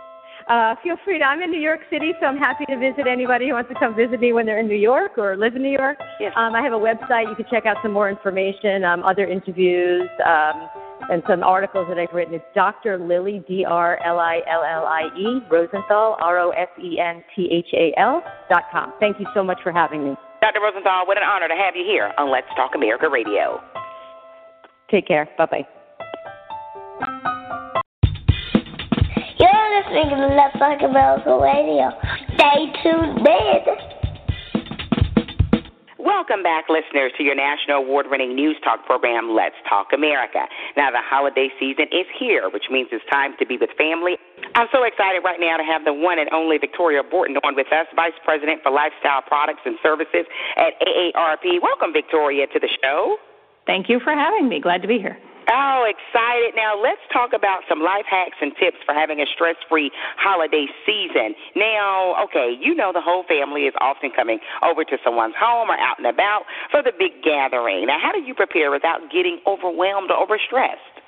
[SPEAKER 11] Uh, feel free to, I'm in New York City, so I'm happy to visit anybody who wants to come visit me when they're in New York or live in New York.
[SPEAKER 10] Yes.
[SPEAKER 11] Um, I have a website. You can check out some more information, um, other interviews, um, and some articles that I've written. It's Doctor Lillie, D R L I L L I E, Rosenthal, R O S E N T H A L, dot com. Thank you so much for having me.
[SPEAKER 10] Doctor Rosenthal, what an honor to have you here on Let's Talk America Radio.
[SPEAKER 11] Take care. Bye-bye.
[SPEAKER 12] You're listening to Let's Talk America Radio. Stay tuned in.
[SPEAKER 10] Welcome back, listeners, to your national award-winning news talk program, Let's Talk America. Now, the holiday season is here, which means it's time to be with family. I'm so excited right now to have the one and only Victoria Borton on with us, Vice President for Lifestyle Products and Services at A A R P. Welcome, Victoria, to the show.
[SPEAKER 13] Thank you for having me. Glad to be here.
[SPEAKER 10] Oh, excited. Now, let's talk about some life hacks and tips for having a stress-free holiday season. Now, okay, you know the whole family is often coming over to someone's home or out and about for the big gathering. Now, how do you prepare without getting overwhelmed or overstressed?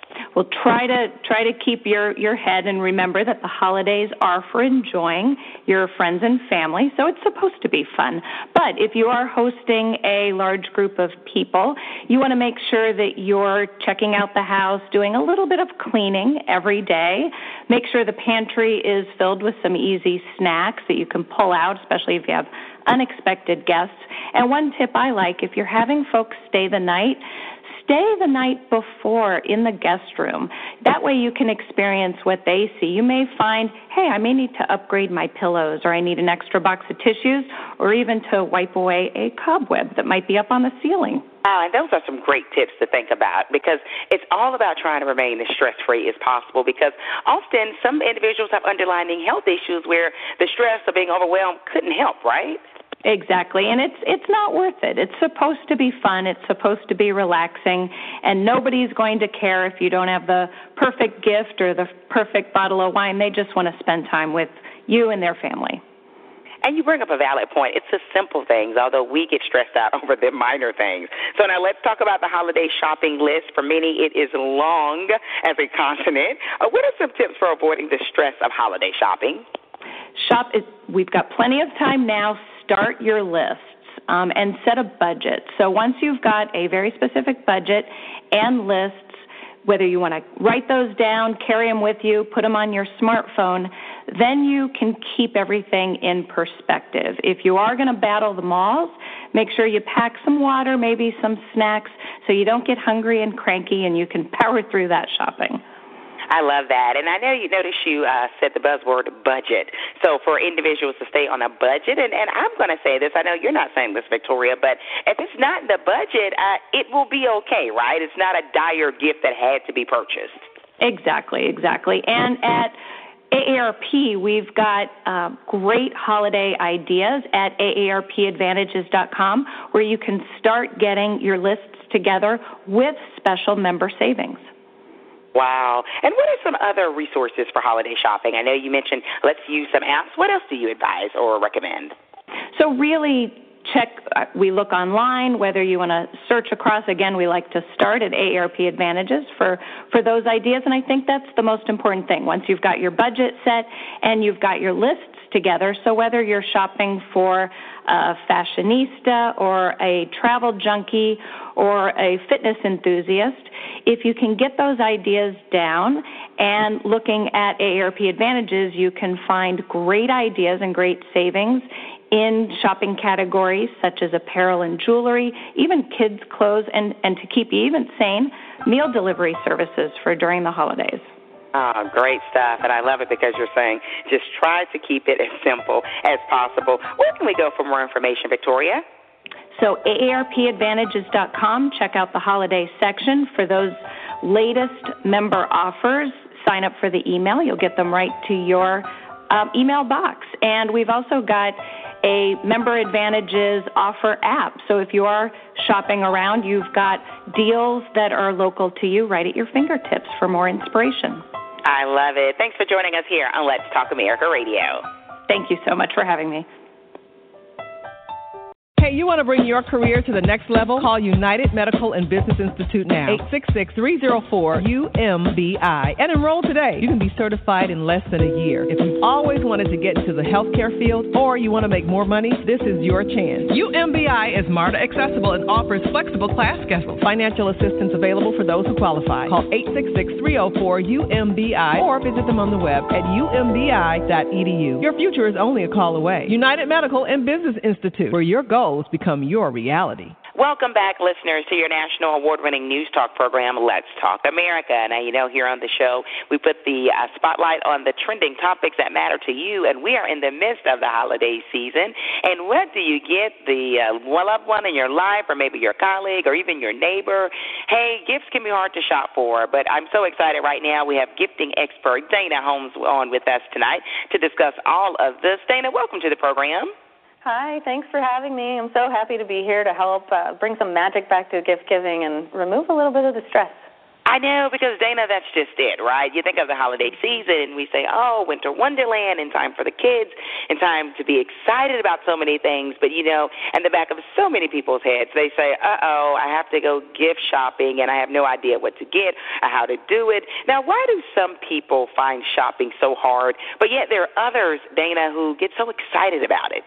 [SPEAKER 13] Well, try to try to keep your, your head and remember that the holidays are for enjoying your friends and family, so it's supposed to be fun. But if you are hosting a large group of people, you want to make sure that you're checking out the house, doing a little bit of cleaning every day. Make sure the pantry is filled with some easy snacks that you can pull out, especially if you have unexpected guests. And one tip I like, if you're having folks stay the night, stay the night before in the guest room. That way you can experience what they see. You may find, hey, I may need to upgrade my pillows, or I need an extra box of tissues, or even to wipe away a cobweb that might be up on the ceiling.
[SPEAKER 10] Wow, and those are some great tips to think about, because it's all about trying to remain as stress-free as possible, because often some individuals have underlying health issues where the stress of being overwhelmed couldn't help, right?
[SPEAKER 13] Exactly, and it's it's not worth it. It's supposed to be fun. It's supposed to be relaxing, and nobody's going to care if you don't have the perfect gift or the perfect bottle of wine. They just want to spend time with you and their family.
[SPEAKER 10] And you bring up a valid point. It's the simple things, although we get stressed out over the minor things. So now let's talk about the holiday shopping list. For many, it is long as a continent. Uh, what are some tips for avoiding the stress of holiday shopping?
[SPEAKER 13] Shop. Is, we've got plenty of time now. Start your lists um, and set a budget. So once you've got a very specific budget and lists, whether you want to write those down, carry them with you, put them on your smartphone, then you can keep everything in perspective. If you are going to battle the malls, make sure you pack some water, maybe some snacks, so you don't get hungry and cranky and you can power through that shopping.
[SPEAKER 10] I love that. And I know you notice you uh, said the buzzword budget. So for individuals to stay on a budget, and, and I'm going to say this, I know you're not saying this, Victoria, but if it's not in the budget, uh, it will be okay, right? It's not a dire gift that had to be purchased.
[SPEAKER 13] Exactly, exactly. And at A A R P, we've got uh, great holiday ideas at A A R P advantages dot com, where you can start getting your lists together with special member savings.
[SPEAKER 10] Wow. And what are some other resources for holiday shopping? I know you mentioned let's use some apps. What else do you advise or recommend?
[SPEAKER 13] So really check, uh, we look online, whether you want to search across. Again, we like to start at A A R P Advantages for, for those ideas, and I think that's the most important thing. Once you've got your budget set and you've got your lists together, so whether you're shopping for a fashionista or a travel junkie or a fitness enthusiast, if you can get those ideas down and looking at A A R P Advantages, you can find great ideas and great savings in shopping categories such as apparel and jewelry, even kids' clothes, and, and to keep you even sane, meal delivery services for during the holidays.
[SPEAKER 10] Oh, great stuff, and I love it because you're saying just try to keep it as simple as possible. Where can we go for more information, Victoria?
[SPEAKER 13] So A A R P advantages dot com, check out the holiday section for those latest member offers. Sign up for the email. You'll get them right to your um, email box. And we've also got a Member Advantages offer app. So if you are shopping around, you've got deals that are local to you right at your fingertips for more inspiration.
[SPEAKER 10] I love it. Thanks for joining us here on Let's Talk America Radio.
[SPEAKER 13] Thank you so much for having me.
[SPEAKER 14] Hey, you want to bring your career to the next level? Call United Medical and Business Institute now. eight six six, three zero four, U M B I and enroll today. You can be certified in less than a year. If you've always wanted to get into the healthcare field or you want to make more money, this is your chance. U M B I is MARTA accessible and offers flexible class schedules. Financial assistance available for those who qualify. Call eight six six, three zero four, U M B I or visit them on the web at U M B I dot E D U. Your future is only a call away. United Medical and Business Institute, where your goals become your reality.
[SPEAKER 10] Welcome back, listeners, to your national award-winning news talk program, Let's Talk America. Now, you know, here on the show, we put the uh, spotlight on the trending topics that matter to you, and we are in the midst of the holiday season. And what do you get? The uh, loved one in your life, or maybe your colleague, or even your neighbor? Hey, gifts can be hard to shop for, but I'm so excited right now. We have gifting expert Dana Holmes on with us tonight to discuss all of this. Dana, welcome to the program.
[SPEAKER 15] Hi, thanks for having me. I'm so happy to be here to help uh, bring some magic back to gift giving and remove a little bit of the stress.
[SPEAKER 10] I know, because, Dana, that's just it, right? You think of the holiday season, and we say, oh, winter wonderland, and time for the kids, and time to be excited about so many things. But, you know, in the back of so many people's heads, they say, uh-oh, I have to go gift shopping, and I have no idea what to get or how to do it. Now, why do some people find shopping so hard, but yet there are others, Dana, who get so excited about it?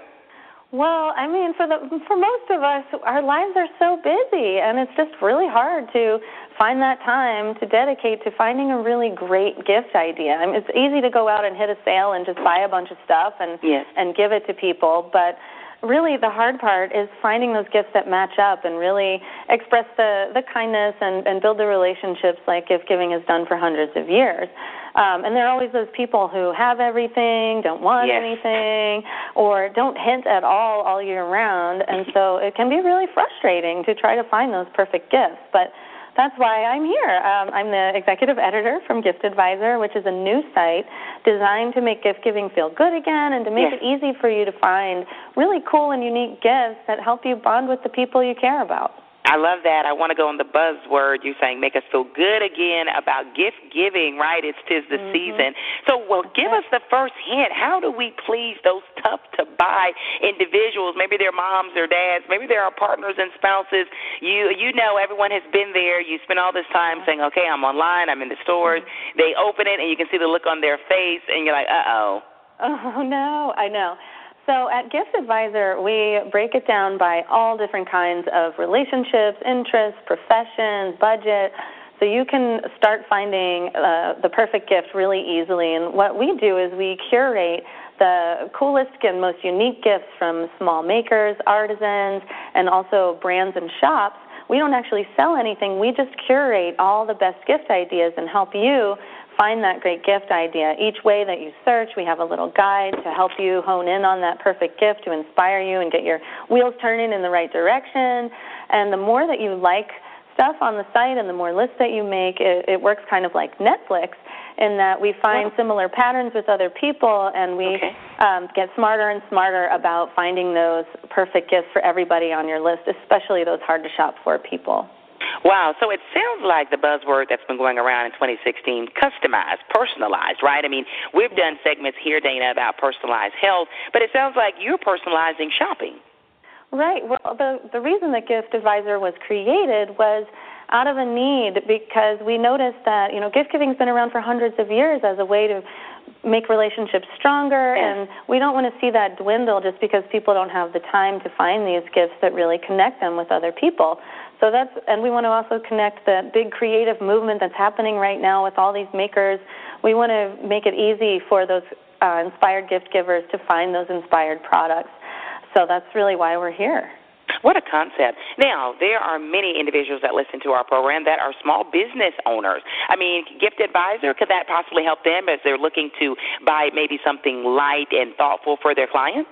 [SPEAKER 15] Well, I mean, for the for most of us, our lives are so busy, and it's just really hard to find that time to dedicate to finding a really great gift idea. I mean, it's easy to go out and hit a sale and just buy a bunch of stuff and
[SPEAKER 10] yes.
[SPEAKER 15] and give it to people, but really the hard part is finding those gifts that match up and really express the, the kindness and, and build the relationships like gift giving has done for hundreds of years. Um, and there are always those people who have everything, don't want
[SPEAKER 10] yes. anything,
[SPEAKER 15] or don't hint at all all year round. And so it can be really frustrating to try to find those perfect gifts. But that's why I'm here. Um, I'm the executive editor from Gift Advisor, which is a new site designed to make gift giving feel good again and to make
[SPEAKER 10] yes.
[SPEAKER 15] it easy for you to find really cool and unique gifts that help you bond with the people you care about.
[SPEAKER 10] I love that. I want to go on the buzzword you're saying, make us feel good again about gift giving, right? It's 'tis the
[SPEAKER 15] mm-hmm.
[SPEAKER 10] season. So, well, give us the first hint. How do we please those tough-to-buy individuals? Maybe they're moms or dads. Maybe they're our partners and spouses. You you know everyone has been there. You spend all this time saying, okay, I'm online, I'm in the stores. Mm-hmm. They open it, and you can see the look on their face, and you're like, uh-oh.
[SPEAKER 15] Oh, no, I know. So at Gift Advisor, we break it down by all different kinds of relationships, interests, professions, budget, so you can start finding uh, the perfect gift really easily. And what we do is we curate the coolest and most unique gifts from small makers, artisans, and also brands and shops. We don't actually sell anything. We just curate all the best gift ideas and help you find that great gift idea. Each way that you search, we have a little guide to help you hone in on that perfect gift, to inspire you and get your wheels turning in the right direction. And the more that you like stuff on the site and the more lists that you make, it, it works kind of like Netflix in that we find similar patterns with other people, and we
[SPEAKER 10] okay.
[SPEAKER 15] um, get smarter and smarter about finding those perfect gifts for everybody on your list, especially those hard-to-shop-for people.
[SPEAKER 10] Wow, so it sounds like the buzzword that's been going around in twenty sixteen, customized, personalized, right? I mean, we've done segments here, Dana, about personalized health, but it sounds like you're personalizing shopping.
[SPEAKER 15] Right. Well, the, the reason that Gift Advisor was created was out of a need, because we noticed that, you know, gift giving's been around for hundreds of years as a way to make relationships stronger,
[SPEAKER 10] yes.
[SPEAKER 15] and we don't want to see that dwindle just because people don't have the time to find these gifts that really connect them with other people. So that's, and we want to also connect the big creative movement that's happening right now with all these makers. We want to make it easy for those uh, inspired gift givers to find those inspired products. So that's really why we're here.
[SPEAKER 10] What a concept. Now, there are many individuals that listen to our program that are small business owners. I mean, Gift Advisor, could that possibly help them as they're looking to buy maybe something light and thoughtful for their clients?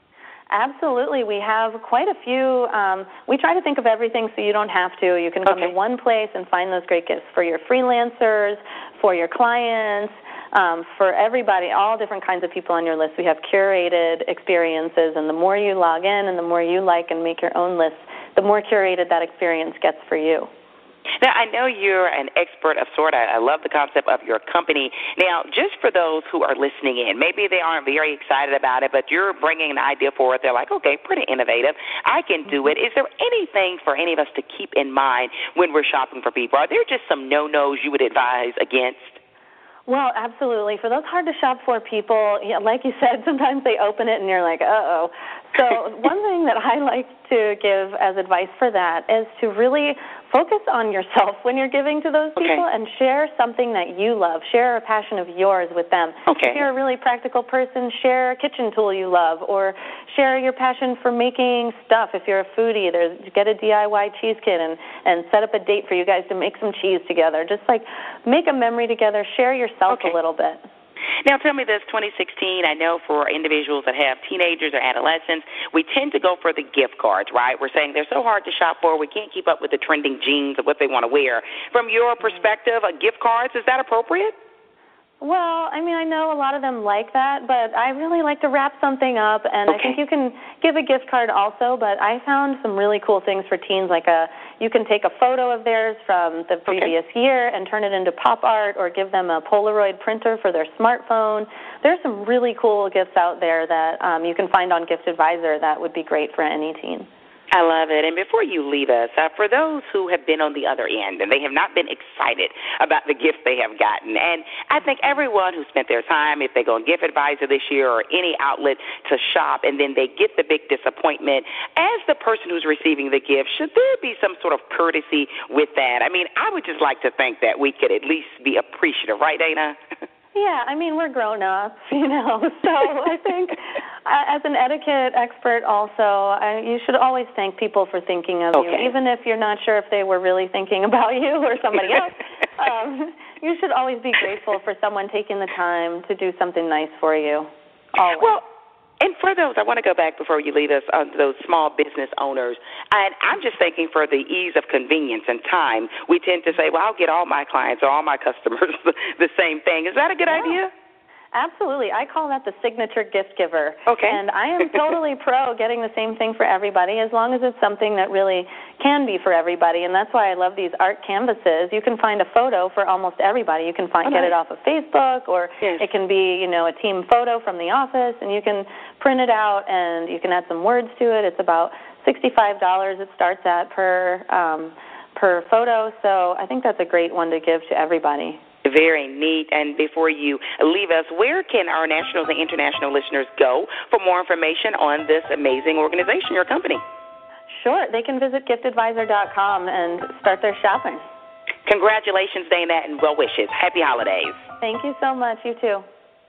[SPEAKER 15] Absolutely. We have quite a few. Um, we try to think of everything so you don't have to. You can come
[SPEAKER 10] okay.
[SPEAKER 15] to one place and find those great gifts for your freelancers, for your clients, um, for everybody, all different kinds of people on your list. We have curated experiences, and the more you log in and the more you like and make your own list, the more curated that experience gets for you.
[SPEAKER 10] Now, I know you're an expert of sort. I, I love the concept of your company. Now, just for those who are listening in, maybe they aren't very excited about it, but you're bringing an idea forward. They're like, okay, pretty innovative. I can do it. Is there anything for any of us to keep in mind when we're shopping for people? Are there just some no-nos you would advise against?
[SPEAKER 15] Well, absolutely. For those hard-to-shop-for people, yeah, like you said, sometimes they open it and you're like, uh-oh. So one thing that I like to give as advice for that is to really focus on yourself when you're giving to those people
[SPEAKER 10] okay.
[SPEAKER 15] and share something that you love. Share a passion of yours with them.
[SPEAKER 10] Okay.
[SPEAKER 15] If you're a really practical person, share a kitchen tool you love, or share your passion for making stuff. If you're a foodie, there's, get a D I Y cheese kit and, and set up a date for you guys to make some cheese together. Just like make a memory together, share yourself
[SPEAKER 10] okay.
[SPEAKER 15] a little bit.
[SPEAKER 10] Now, tell me this, twenty sixteen, I know for individuals that have teenagers or adolescents, we tend to go for the gift cards, right? We're saying they're so hard to shop for, we can't keep up with the trending jeans of what they want to wear. From your perspective, uh, gift cards, is that appropriate?
[SPEAKER 15] Well, I mean, I know a lot of them like that, but I really like to wrap something up, and okay. I think you can give a gift card also, but I found some really cool things for teens, like a you can take a photo of theirs from the previous okay. year and turn it into pop art, or give them a Polaroid printer for their smartphone. There's some really cool gifts out there that um, you can find on Gift Advisor that would be great for any teen.
[SPEAKER 10] I love it. And before you leave us, uh, for those who have been on the other end and they have not been excited about the gift they have gotten, and I think everyone who spent their time, if they go on Gift Advisor this year or any outlet to shop, and then they get the big disappointment, as the person who's receiving the gift, should there be some sort of courtesy with that? I mean, I would just like to think that we could at least be appreciative, right, Dana?
[SPEAKER 15] Yeah, I mean, we're grown-ups, you know, so I think as an etiquette expert also, I, you should always thank people for thinking of okay. you, even if you're not sure if they were really thinking about you or somebody else. Um, you should always be grateful for someone taking the time to do something nice for you, always.
[SPEAKER 10] Well, and for those, I want to go back before you leave us on those small business owners. And I'm just thinking for the ease of convenience and time, we tend to say, well, I'll get all my clients or all my customers the same thing. Is that a good yeah. idea?
[SPEAKER 15] Absolutely. I call that the signature gift giver.
[SPEAKER 10] Okay.
[SPEAKER 15] And I am totally pro getting the same thing for everybody, as long as it's something that really can be for everybody. And that's why I love these art canvases. You can find a photo for almost everybody. You can find, oh, get nice. it off of Facebook, or
[SPEAKER 10] yes.
[SPEAKER 15] it can be, you know, a team photo from the office, and you can print it out and you can add some words to it. It's about sixty-five dollars it starts at per um, per photo. So I think that's a great one to give to everybody.
[SPEAKER 10] Very neat. And before you leave us, where can our national and international listeners go for more information on this amazing organization, your company?
[SPEAKER 15] Sure. They can visit gift advisor dot com and start their shopping.
[SPEAKER 10] Congratulations, Dana, and well wishes. Happy holidays.
[SPEAKER 15] Thank you so much. You too.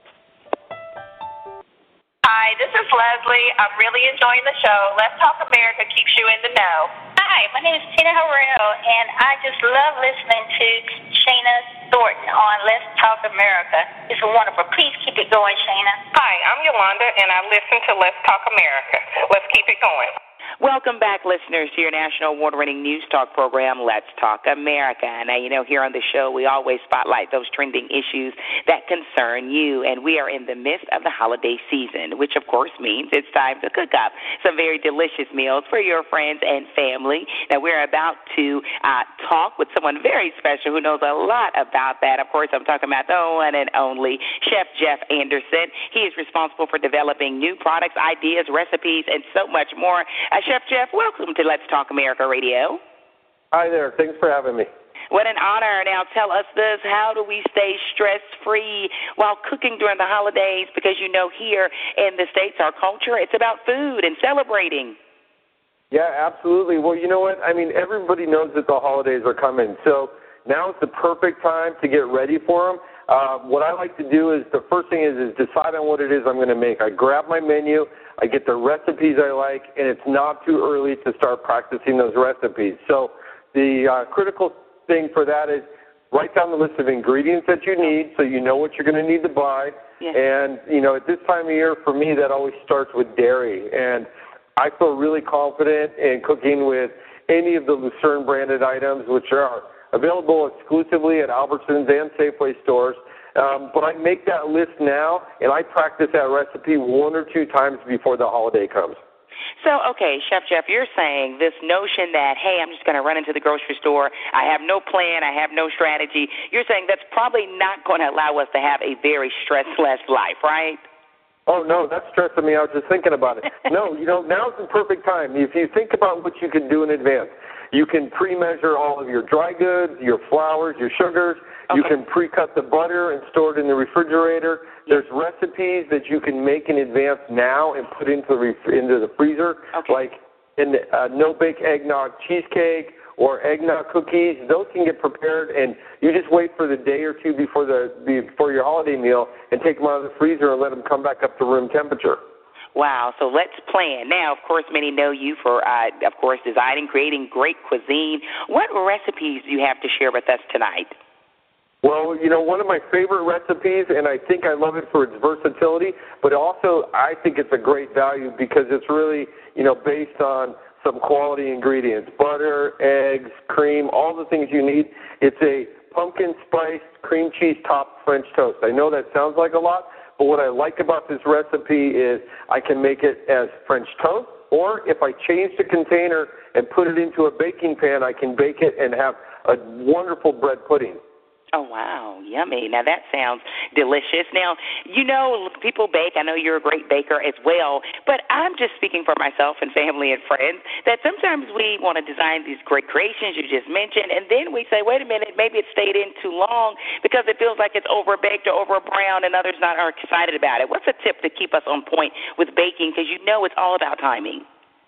[SPEAKER 7] Hi, this is Leslie. I'm really enjoying the show. Let's Talk America keeps you in the know.
[SPEAKER 6] Hi, my name is Tina Harrell, and I just love listening to Shana Thornton on Let's Talk America. It's wonderful. Please keep it going, Shana.
[SPEAKER 7] Hi, I'm Yolanda, and I listen to Let's Talk America. Let's keep it going.
[SPEAKER 10] Welcome back, listeners, to your national award-winning news talk program, Let's Talk America. Now, you know, here on the show, we always spotlight those trending issues that concern you, and we are in the midst of the holiday season, which, of course, means it's time to cook up some very delicious meals for your friends and family. Now, we're about to uh, talk with someone very special who knows a lot about that. Of course, I'm talking about the one and only Chef Jeff Anderson. He is responsible for developing new products, ideas, recipes, and so much more. Uh, Chef Jeff, welcome to Let's Talk America Radio.
[SPEAKER 16] Hi there. Thanks for having me.
[SPEAKER 10] What an honor. Now tell us this, how do we stay stress-free while cooking during the holidays? Because, you know, here in the States, our culture, it's about food and celebrating.
[SPEAKER 16] Yeah, absolutely. Well, you know what? I mean, everybody knows that the holidays are coming. So now is the perfect time to get ready for them. Uh, what I like to do is the first thing is, is decide on what it is I'm going to make. I grab my menu, I get the recipes I like, and it's not too early to start practicing those recipes. So the uh, critical thing for that is write down the list of ingredients that you need so you know what you're going to need to buy.
[SPEAKER 10] Yeah.
[SPEAKER 16] And, you know, at this time of year, for me, that always starts with dairy. And I feel really confident in cooking with any of the Lucerne branded items, which are available exclusively at Albertsons and Safeway stores. Um, but I make that list now, and I practice that recipe one or two times before the holiday comes.
[SPEAKER 10] So, okay, Chef Jeff, you're saying this notion that, hey, I'm just going to run into the grocery store, I have no plan, I have no strategy, you're saying that's probably not going to allow us to have a very stress-less life, right?
[SPEAKER 16] Oh, no, that's stressing me out just thinking about it. No, you know, now's the perfect time. If you think about what you can do in advance, you can pre-measure all of your dry goods, your flours, your sugars. Okay. You can pre-cut the butter and store it in the refrigerator. There's recipes that you can make in advance now and put into the, ref- into the freezer,
[SPEAKER 10] okay.
[SPEAKER 16] like in the, uh, no-bake eggnog cheesecake or eggnog cookies. Those can get prepared, and you just wait for the day or two before the before your holiday meal and take them out of the freezer and let them come back up to room temperature.
[SPEAKER 10] Wow, so let's plan. Now, of course, many know you for, uh, of course, designing, creating great cuisine. What recipes do you have to share with us tonight?
[SPEAKER 16] Well, you know, one of my favorite recipes, and I think I love it for its versatility, but also I think it's a great value because it's really, you know, based on some quality ingredients, butter, eggs, cream, all the things you need. It's a pumpkin spiced cream cheese topped French toast. I know that sounds like a lot, but what I like about this recipe is I can make it as French toast, or if I change the container and put it into a baking pan, I can bake it and have a wonderful bread pudding.
[SPEAKER 10] Oh, wow. Yummy. Now, that sounds delicious. Now, you know, people bake. I know you're a great baker as well, but I'm just speaking for myself and family and friends that sometimes we want to design these great creations you just mentioned, and then we say, wait a minute, maybe it stayed in too long because it feels like it's over-baked or over-browned and others not are excited about it. What's a tip to keep us on point with baking? Because you know it's all about timing.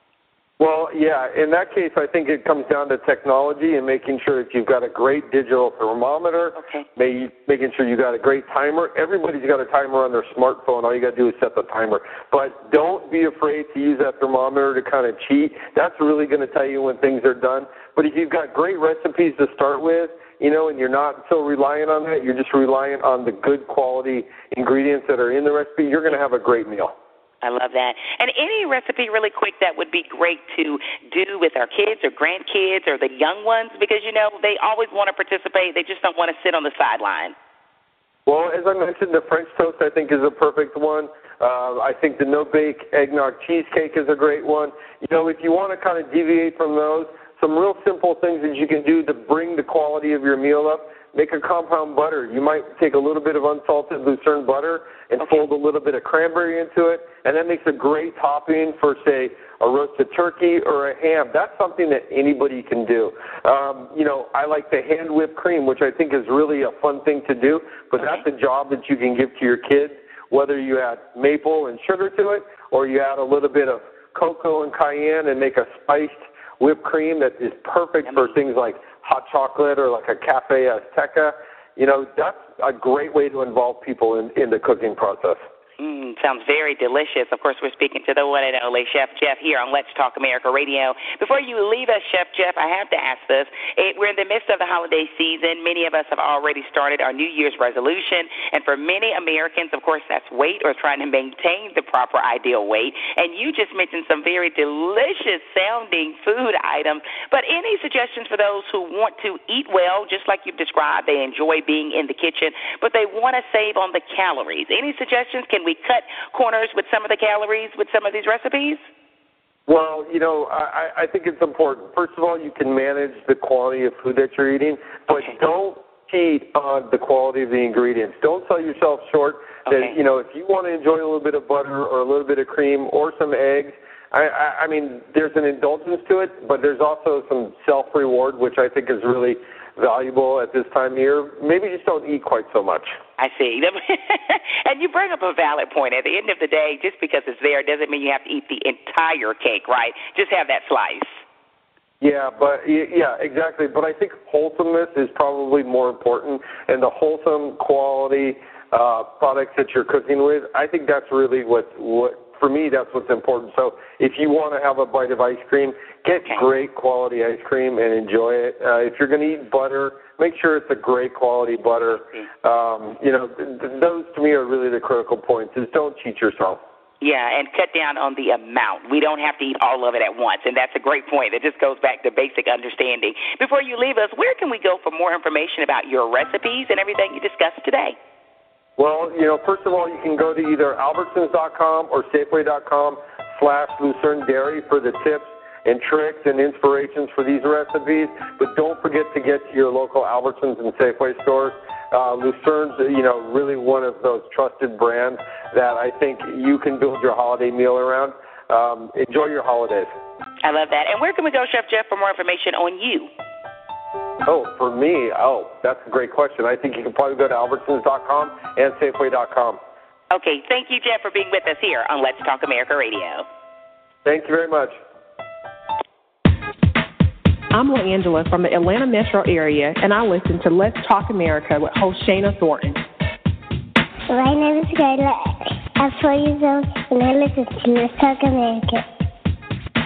[SPEAKER 16] Well, yeah, in that case, I think it comes down to technology and making sure that you've got a great digital thermometer,
[SPEAKER 10] okay.
[SPEAKER 16] may, making sure you've got a great timer. Everybody's got a timer on their smartphone. All you got to do is set the timer. But don't be afraid to use that thermometer to kind of cheat. That's really going to tell you when things are done. But if you've got great recipes to start with, you know, and you're not so reliant on that, you're just reliant on the good quality ingredients that are in the recipe, you're going to have a great meal.
[SPEAKER 10] I love that. And any recipe really quick that would be great to do with our kids or grandkids or the young ones because, you know, they always want to participate. They just don't want to sit on the sideline.
[SPEAKER 16] Well, as I mentioned, the French toast, I think, is a perfect one. Uh, I think the no-bake eggnog cheesecake is a great one. You know, if you want to kind of deviate from those, some real simple things that you can do to bring the quality of your meal up, make a compound butter. You might take a little bit of unsalted Lucerne butter and okay. fold a little bit of cranberry into it, and that makes a great topping for, say, a roasted turkey or a ham. That's something that anybody can do. Um, you know, I like the hand whipped cream, which I think is really a fun thing to do, but okay. that's a job that you can give to your kids, whether you add maple and sugar to it or you add a little bit of cocoa and cayenne and make a spiced whipped cream that is perfect for things like hot chocolate or like a cafe azteca. You know, that's a great way to involve people in, in the cooking process.
[SPEAKER 10] Mm, sounds very delicious. Of course, we're speaking to the one and only Chef Jeff here on Let's Talk America Radio. Before you leave us, Chef Jeff, I have to ask this. It, we're in the midst of the holiday season. Many of us have already started our New Year's resolution, and for many Americans, of course, that's weight or trying to maintain the proper ideal weight. And you just mentioned some very delicious-sounding food items, but any suggestions for those who want to eat well, just like you've described, they enjoy being in the kitchen, but they want to save on the calories? Any suggestions? Can we cut corners with some of the calories with some of these recipes?
[SPEAKER 16] Well, you know, I, I think it's important. First of all, you can manage the quality of food that you're eating, but okay. don't cheat on the quality of the ingredients. Don't sell yourself short. That,
[SPEAKER 10] okay.
[SPEAKER 16] you know, if you want to enjoy a little bit of butter or a little bit of cream or some eggs, I, I, I mean, there's an indulgence to it, but there's also some self-reward, which I think is really valuable at this time of year. Maybe just don't eat quite so much.
[SPEAKER 10] I see. And you bring up a valid point. At the end of the day, just because it's there doesn't mean you have to eat the entire cake, right? Just have that slice.
[SPEAKER 16] Yeah, but yeah, exactly. But I think wholesomeness is probably more important, and the wholesome quality uh, products that you're cooking with, I think that's really what, what for me, that's what's important. So if you want to have a bite of ice cream, get
[SPEAKER 10] okay.
[SPEAKER 16] great quality ice cream and enjoy it. Uh, if you're going to eat butter, make sure it's a great quality butter. Um, you know, th- those to me are really the critical points, is don't cheat yourself.
[SPEAKER 10] Yeah, and cut down on the amount. We don't have to eat all of it at once, and that's a great point. It just goes back to basic understanding. Before you leave us, where can we go for more information about your recipes and everything you discussed today?
[SPEAKER 16] Well, you know, first of all, you can go to either albertsons dot com or safeway dot com slash Lucerne Dairy for the tips and tricks and inspirations for these recipes. But don't forget to get to your local Albertsons and Safeway stores. Uh, Lucerne's, you know, really one of those trusted brands that I think you can build your holiday meal around. Um, enjoy your holidays.
[SPEAKER 10] I love that. And where can we go, Chef Jeff, for more information on you?
[SPEAKER 16] Oh, for me, oh, that's a great question. I think you can probably go to albertsons dot com and safeway dot com.
[SPEAKER 10] Okay, thank you, Jeff, for being with us here on Let's Talk America Radio.
[SPEAKER 16] Thank you very much.
[SPEAKER 17] I'm LaAngela from the Atlanta metro area, and I listen to Let's Talk America with host Shana Thornton.
[SPEAKER 12] My name is Kayla. I'm four years old, and I listen to Let's Talk America.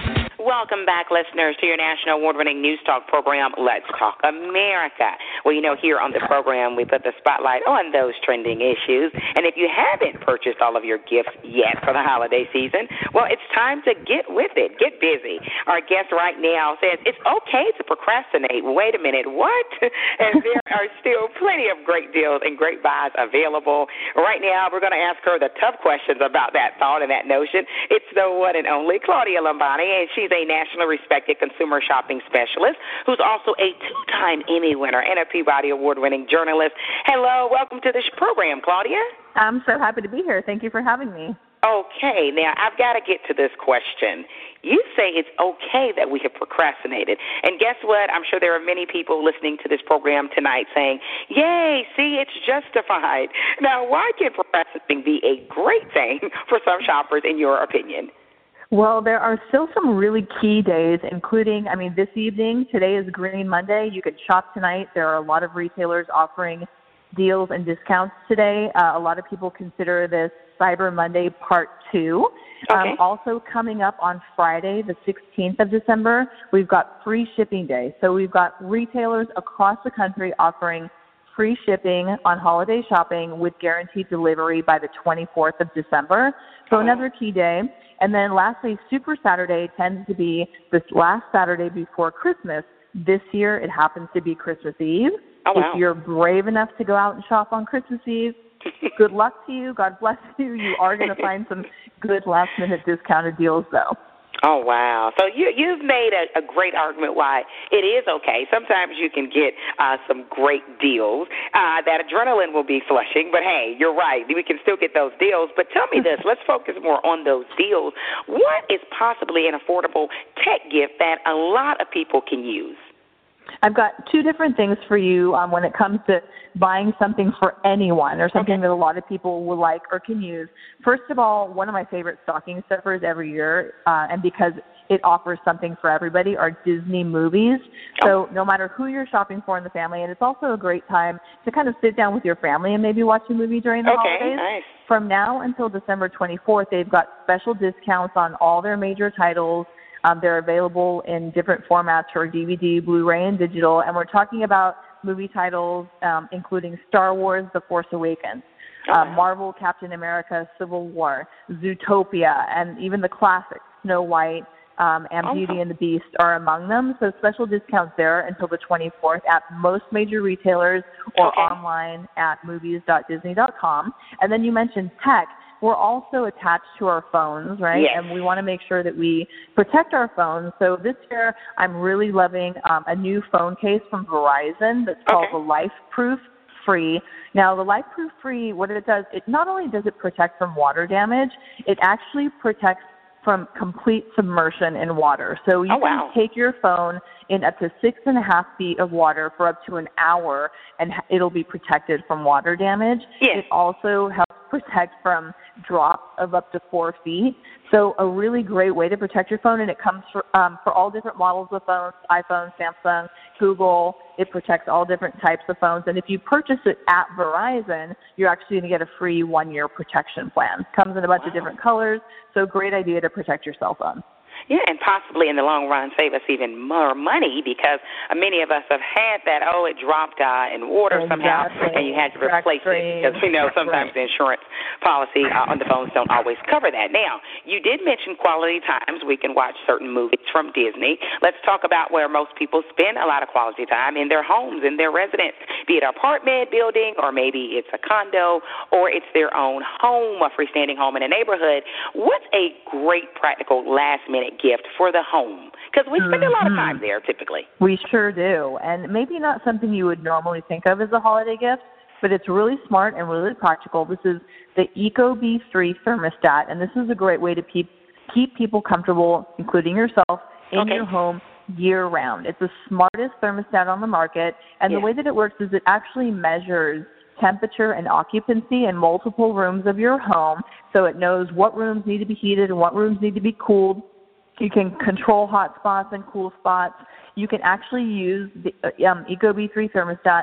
[SPEAKER 10] Welcome back, listeners, to your national award-winning news talk program, Let's Talk America. Well, you know, here on the program, we put the spotlight on those trending issues. And if you haven't purchased all of your gifts yet for the holiday season, well, it's time to get with it. Get busy. Our guest right now says it's okay to procrastinate. Wait a minute, what? And there are still plenty of great deals and great buys available. Right now, we're going to ask her the tough questions about that thought and that notion. It's the one and only Claudia Lombani, and she's a nationally respected consumer shopping specialist who's also a two-time Emmy winner and a Peabody Award-winning journalist. Hello, welcome to this program, Claudia.
[SPEAKER 18] I'm so happy to be here. Thank you for having me.
[SPEAKER 10] Okay, now I've got to get to this question. You say it's okay that we have procrastinated. And guess what? I'm sure there are many people listening to this program tonight saying, yay, see, it's justified. Now, why can procrastinating be a great thing for some shoppers, in your opinion?
[SPEAKER 18] Well, there are still some really key days, including, I mean, this evening, today is Green Monday. You could shop tonight. There are a lot of retailers offering deals and discounts today. Uh, a lot of people consider this Cyber Monday Part two. Okay. Um, also coming up on Friday, the sixteenth of December, we've got free shipping day. So we've got retailers across the country offering free shipping on holiday shopping with guaranteed delivery by the twenty-fourth of December. So another key day. And then lastly, Super Saturday tends to be this last Saturday before Christmas. This year, it happens to be Christmas Eve.
[SPEAKER 10] Oh, wow.
[SPEAKER 18] If you're brave enough to go out and shop on Christmas Eve, good luck to you. God bless you. You are going to find some good last-minute discounted deals, though.
[SPEAKER 10] Oh, wow. So you, you've made a, a great argument why it is okay. Sometimes you can get uh, some great deals. Uh, that adrenaline will be flushing, but, hey, you're right. We can still get those deals. But tell me this. Let's focus more on those deals. What is possibly an affordable tech gift that a lot of people can use?
[SPEAKER 18] I've got two different things for you um, when it comes to buying something for anyone or something okay. that a lot of people will like or can use. First of all, one of my favorite stocking stuffers every year, uh, and because it offers something for everybody, are Disney movies. So no matter who you're shopping for in the family, and it's also a great time to kind of sit down with your family and maybe watch a movie during the
[SPEAKER 10] okay,
[SPEAKER 18] holidays.
[SPEAKER 10] Nice.
[SPEAKER 18] From now until December twenty-fourth, they've got special discounts on all their major titles. Um, they're available in different formats for D V D, Blu-ray, and digital. And we're talking about movie titles um, including Star Wars, The Force Awakens, uh, Marvel, Captain America, Civil War, Zootopia, and even the classics, Snow White um, and Beauty and the Beast are among them. So special discounts there until the twenty-fourth at most major retailers or
[SPEAKER 10] okay.
[SPEAKER 18] online at movies dot disney dot com. And then you mentioned tech. We're also attached to our phones, right?
[SPEAKER 10] Yes.
[SPEAKER 18] And we want to make sure that we protect our phones. So this year, I'm really loving um, a new phone case from Verizon that's called
[SPEAKER 10] okay.
[SPEAKER 18] the LifeProof Free. Now, the LifeProof Free, what it does, it not only does it protect from water damage, it actually protects from complete submersion in water. So you
[SPEAKER 10] oh,
[SPEAKER 18] can
[SPEAKER 10] wow.
[SPEAKER 18] take your phone in up to six and a half feet of water for up to an hour, and it'll be protected from water damage.
[SPEAKER 10] Yes.
[SPEAKER 18] It also helps protect from drops of up to four feet. So a really great way to protect your phone, and it comes for, um, for all different models of phones, iPhone, Samsung, Google. It protects all different types of phones. And if you purchase it at Verizon, you're actually going to get a free one-year protection plan. Comes in a bunch
[SPEAKER 10] wow.
[SPEAKER 18] of different colors, so great idea to protect your cell phone.
[SPEAKER 10] Yeah, and possibly in the long run save us even more money because many of us have had that, oh, it dropped uh, in water
[SPEAKER 18] exactly.
[SPEAKER 10] somehow, and you had to replace it because we know sometimes
[SPEAKER 18] right.
[SPEAKER 10] the insurance policy uh, on the phones don't always cover that. Now, you did mention quality times. We can watch certain movies from Disney. Let's talk about where most people spend a lot of quality time in their homes, in their residence, be it an apartment building or maybe it's a condo or it's their own home, a freestanding home in a neighborhood. What's a great practical last-minute gift for the home? Because we spend mm-hmm. a lot of time there typically.
[SPEAKER 18] We sure do. And maybe not something you would normally think of as a holiday gift, but it's really smart and really practical. This is the Ecobee three thermostat, and this is a great way to keep, keep people comfortable, including yourself, in
[SPEAKER 10] okay.
[SPEAKER 18] your home year-round. It's the smartest thermostat on the market, and
[SPEAKER 10] yeah.
[SPEAKER 18] the way that it works is it actually measures temperature and occupancy in multiple rooms of your home, so it knows what rooms need to be heated and what rooms need to be cooled. You can control hot spots and cool spots. You can actually use the um, Ecobee three thermostat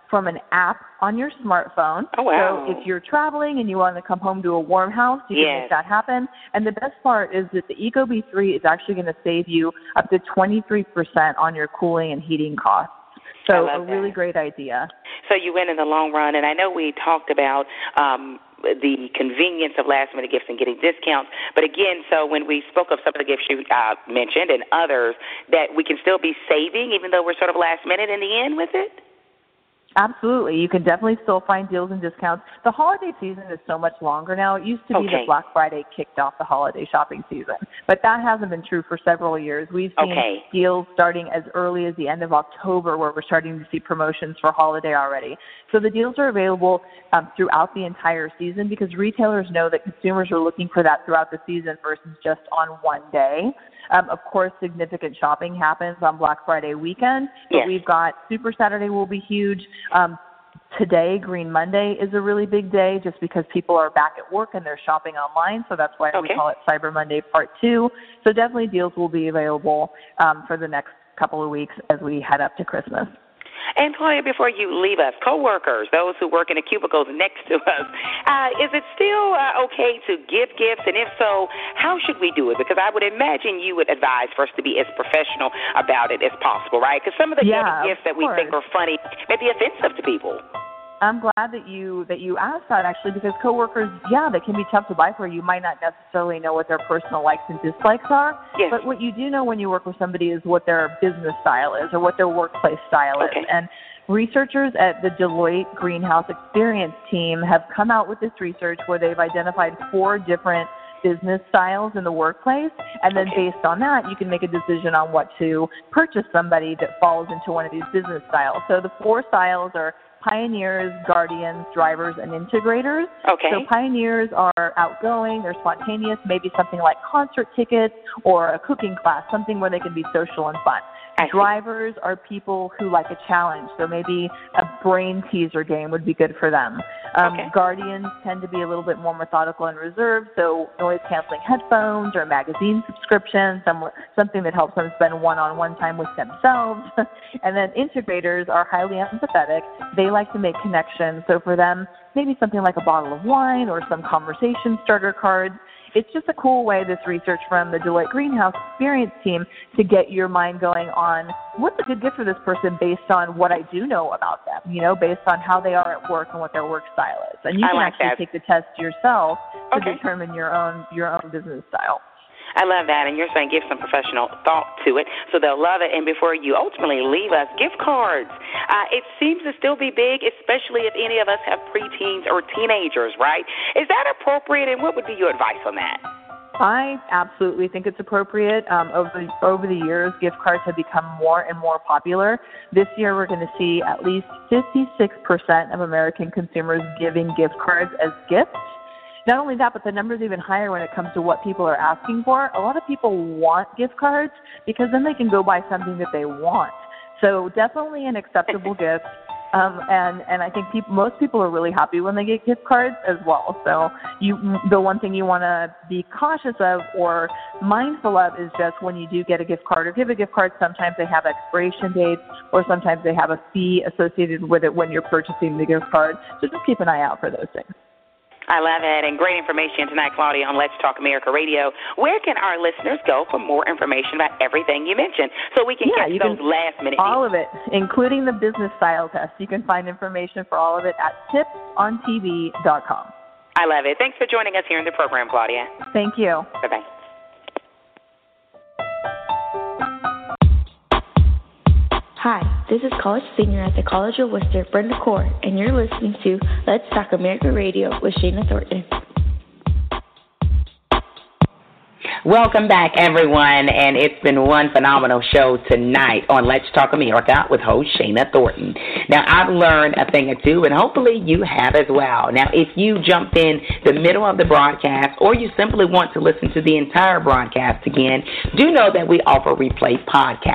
[SPEAKER 18] from an app on your smartphone.
[SPEAKER 10] Oh, wow.
[SPEAKER 18] So if you're traveling and you want to come home to a warm house, you
[SPEAKER 10] yes.
[SPEAKER 18] can make that happen. And the best part is that the Ecobee three is actually going to save you up to twenty-three percent on your cooling and heating costs. So a really
[SPEAKER 10] that.
[SPEAKER 18] great idea.
[SPEAKER 10] So you win in the long run. And I know we talked about um, the convenience of last-minute gifts and getting discounts. But again, so when we spoke of some of the gifts you uh, mentioned and others, that we can still be saving even though we're sort of last-minute in the end with it?
[SPEAKER 18] Absolutely. You can definitely still find deals and discounts. The holiday season is so much longer now. It used to be
[SPEAKER 10] okay.
[SPEAKER 18] that Black Friday kicked off the holiday shopping season, but that hasn't been true for several years. We've seen
[SPEAKER 10] okay.
[SPEAKER 18] deals starting as early as the end of October where we're starting to see promotions for holiday already. So the deals are available um, throughout the entire season because retailers know that consumers are looking for that throughout the season versus just on one day. Um, of course, significant shopping happens on Black Friday weekend, but
[SPEAKER 10] yes.
[SPEAKER 18] we've got Super Saturday will be huge. Um, today, Green Monday, is a really big day just because people are back at work and they're shopping online, so that's why
[SPEAKER 10] okay.
[SPEAKER 18] we call it Cyber Monday Part two. So definitely deals will be available um, for the next couple of weeks as we head up to Christmas.
[SPEAKER 10] And Claudia, before you leave us, coworkers, those who work in the cubicles next to us, uh, is it still uh, okay to give gifts? And if so, how should we do it? Because I would imagine you would advise for us to be as professional about it as possible, right? Because some of the
[SPEAKER 18] yeah,
[SPEAKER 10] gifts that we
[SPEAKER 18] course.
[SPEAKER 10] think are funny may be offensive to people.
[SPEAKER 18] I'm glad that you that you asked that, actually, because coworkers, yeah, they can be tough to buy for. You might not necessarily know what their personal likes and dislikes are,
[SPEAKER 10] yes.
[SPEAKER 18] but what you do know when you work with somebody is what their business style is or what their workplace style
[SPEAKER 10] okay.
[SPEAKER 18] is. And researchers at the Deloitte Greenhouse Experience team have come out with this research where they've identified four different business styles in the workplace, and then
[SPEAKER 10] okay.
[SPEAKER 18] based on that, you can make a decision on what to purchase somebody that falls into one of these business styles. So the four styles are pioneers, guardians, drivers, and integrators.
[SPEAKER 10] Okay.
[SPEAKER 18] So pioneers are outgoing, they're spontaneous, maybe something like concert tickets or a cooking class, something where they can be social and fun. Drivers are people who like a challenge, so maybe a brain teaser game would be good for them. Um,
[SPEAKER 10] okay.
[SPEAKER 18] Guardians tend to be a little bit more methodical and reserved, so noise-canceling headphones or magazine subscriptions, some, something that helps them spend one-on-one time with themselves. And then integrators are highly empathetic. They like to make connections, so for them, maybe something like a bottle of wine or some conversation starter cards. It's just a cool way, this research from the Deloitte Greenhouse Experience team, to get your mind going on what's a good gift for this person based on what I do know about them, you know, based on how they are at work and what their work style is. And you
[SPEAKER 10] I
[SPEAKER 18] can
[SPEAKER 10] like
[SPEAKER 18] actually
[SPEAKER 10] that.
[SPEAKER 18] take the test yourself to
[SPEAKER 10] okay.
[SPEAKER 18] determine your own your own business style.
[SPEAKER 10] I love that, and you're saying give some professional thought to it, so they'll love it. And before you ultimately leave us, gift cards. Uh, it seems to still be big, especially if any of us have preteens or teenagers, right? Is that appropriate, and what would be your advice on that?
[SPEAKER 18] I absolutely think it's appropriate. Um, over the, over the years, gift cards have become more and more popular. This year, we're going to see at least fifty-six percent of American consumers giving gift cards as gifts. Not only that, but the number is even higher when it comes to what people are asking for. A lot of people want gift cards because then they can go buy something that they want. So definitely an acceptable gift. Um, and, and I think people, most people are really happy when they get gift cards as well. So you, the one thing you want to be cautious of or mindful of is just when you do get a gift card or give a gift card, sometimes they have expiration dates or sometimes they have a fee associated with it when you're purchasing the gift card. So just keep an eye out for those things.
[SPEAKER 10] I love it, and great information tonight, Claudia, on Let's Talk America Radio. Where can our listeners go for more information about everything you mentioned so we can
[SPEAKER 18] yeah,
[SPEAKER 10] get
[SPEAKER 18] you
[SPEAKER 10] those
[SPEAKER 18] can,
[SPEAKER 10] last-minute
[SPEAKER 18] all
[SPEAKER 10] deals?
[SPEAKER 18] of it, including the business style test. You can find information for all of it at tips on t v dot com.
[SPEAKER 10] I love it. Thanks for joining us here in the program, Claudia.
[SPEAKER 18] Thank you.
[SPEAKER 10] Bye-bye.
[SPEAKER 12] Hi, this is college senior at the College of Worcester, Brenda Core, and you're listening to Let's Talk America Radio with Shana Thornton.
[SPEAKER 3] Welcome back, everyone, and it's been one phenomenal show tonight on Let's Talk America with host Shana Thornton. Now, I've learned a thing or two, and hopefully you have as well. Now, if you jumped in the middle of the broadcast or you simply want to listen to the entire broadcast again, do know that we offer replay podcasts.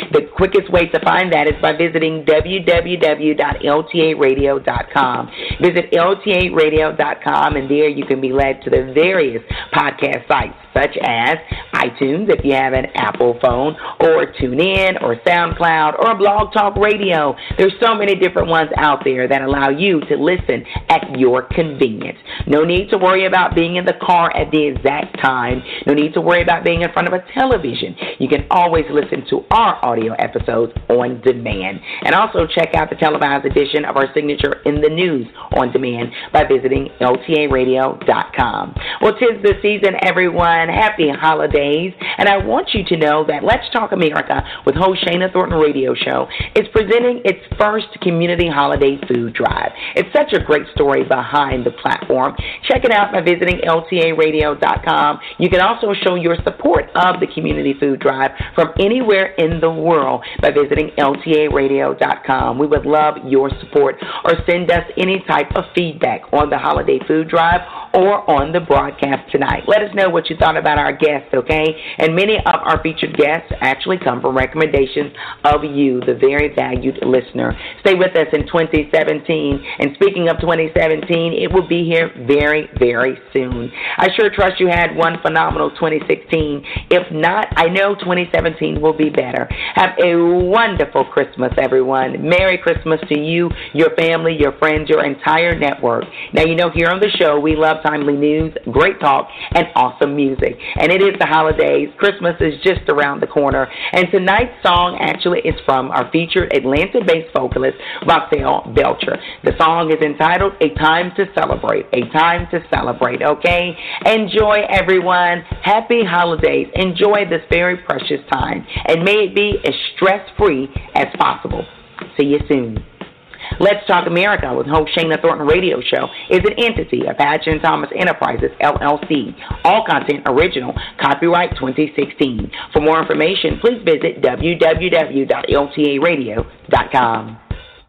[SPEAKER 3] The quickest way to find that is by visiting w w w dot l t a radio dot com. Visit l t a radio dot com, and there you can be led to the various podcast sites, such as iTunes if you have an Apple phone, or TuneIn, or SoundCloud, or Blog Talk Radio. There's so many different ones out there that allow you to listen at your convenience. No need to worry about being in the car at the exact time. No need to worry about being in front of a television. You can always listen to our audio episodes on demand. And also check out the televised edition of our signature In the News on demand by visiting l t a radio dot com. Well, 'tis the season, everyone. Happy holidays. And I want you to know that Let's Talk America with host Shana Thornton Radio Show is presenting its first community holiday food drive. It's such a great story behind the platform. Check it out by visiting l t a radio dot com. You can also show your support of the community food drive from anywhere in the world by visiting l t a radio dot com. We would love your support, or send us any type of feedback on the holiday food drive or on the broadcast tonight. Let us know what you thought about our guests, okay? And many of our featured guests actually come from recommendations of you, the very valued listener. Stay with us in twenty seventeen. And speaking of twenty seventeen, it will be here very, very soon. I sure trust you had one phenomenal twenty sixteen. If not, I know twenty seventeen will be better. Have a wonderful Christmas, everyone. Merry Christmas to you, your family, your friends, your entire network. Now, you know, here on the show, we love timely news, great talk, and awesome music. And it is the holidays. Christmas is just around the corner. And tonight's song actually is from our featured Atlanta-based vocalist, Roxelle Belcher. The song is entitled A Time to Celebrate. A Time to Celebrate, okay? Enjoy, everyone. Happy holidays. Enjoy this very precious time. And may it be as stress-free as possible. See you soon. Let's Talk America with host Shana Thornton Radio Show is an entity of Patchen and Thomas Enterprises, L L C. All content original, copyright twenty sixteen. For more information, please visit w w w dot l t a radio dot com.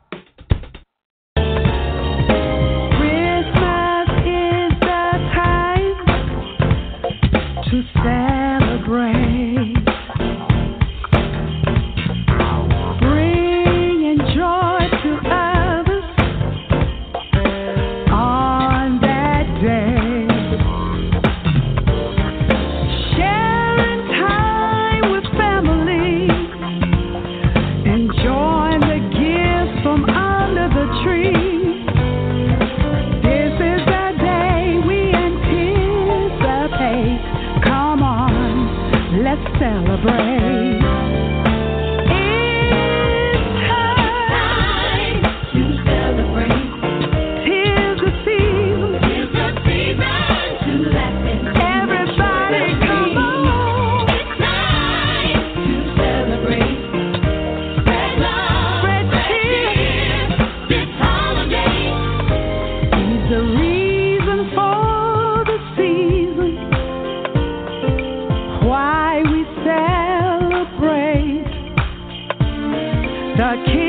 [SPEAKER 19] Christmas is the time to celebrate. Bringing joy to us. Celebrate. It's time to celebrate. 'Tis the season. 'Tis the season to laugh. Everybody, come on. It's time to celebrate. Spread love, spread cheer. This holiday is the reason for the season. Why? Celebrate the King.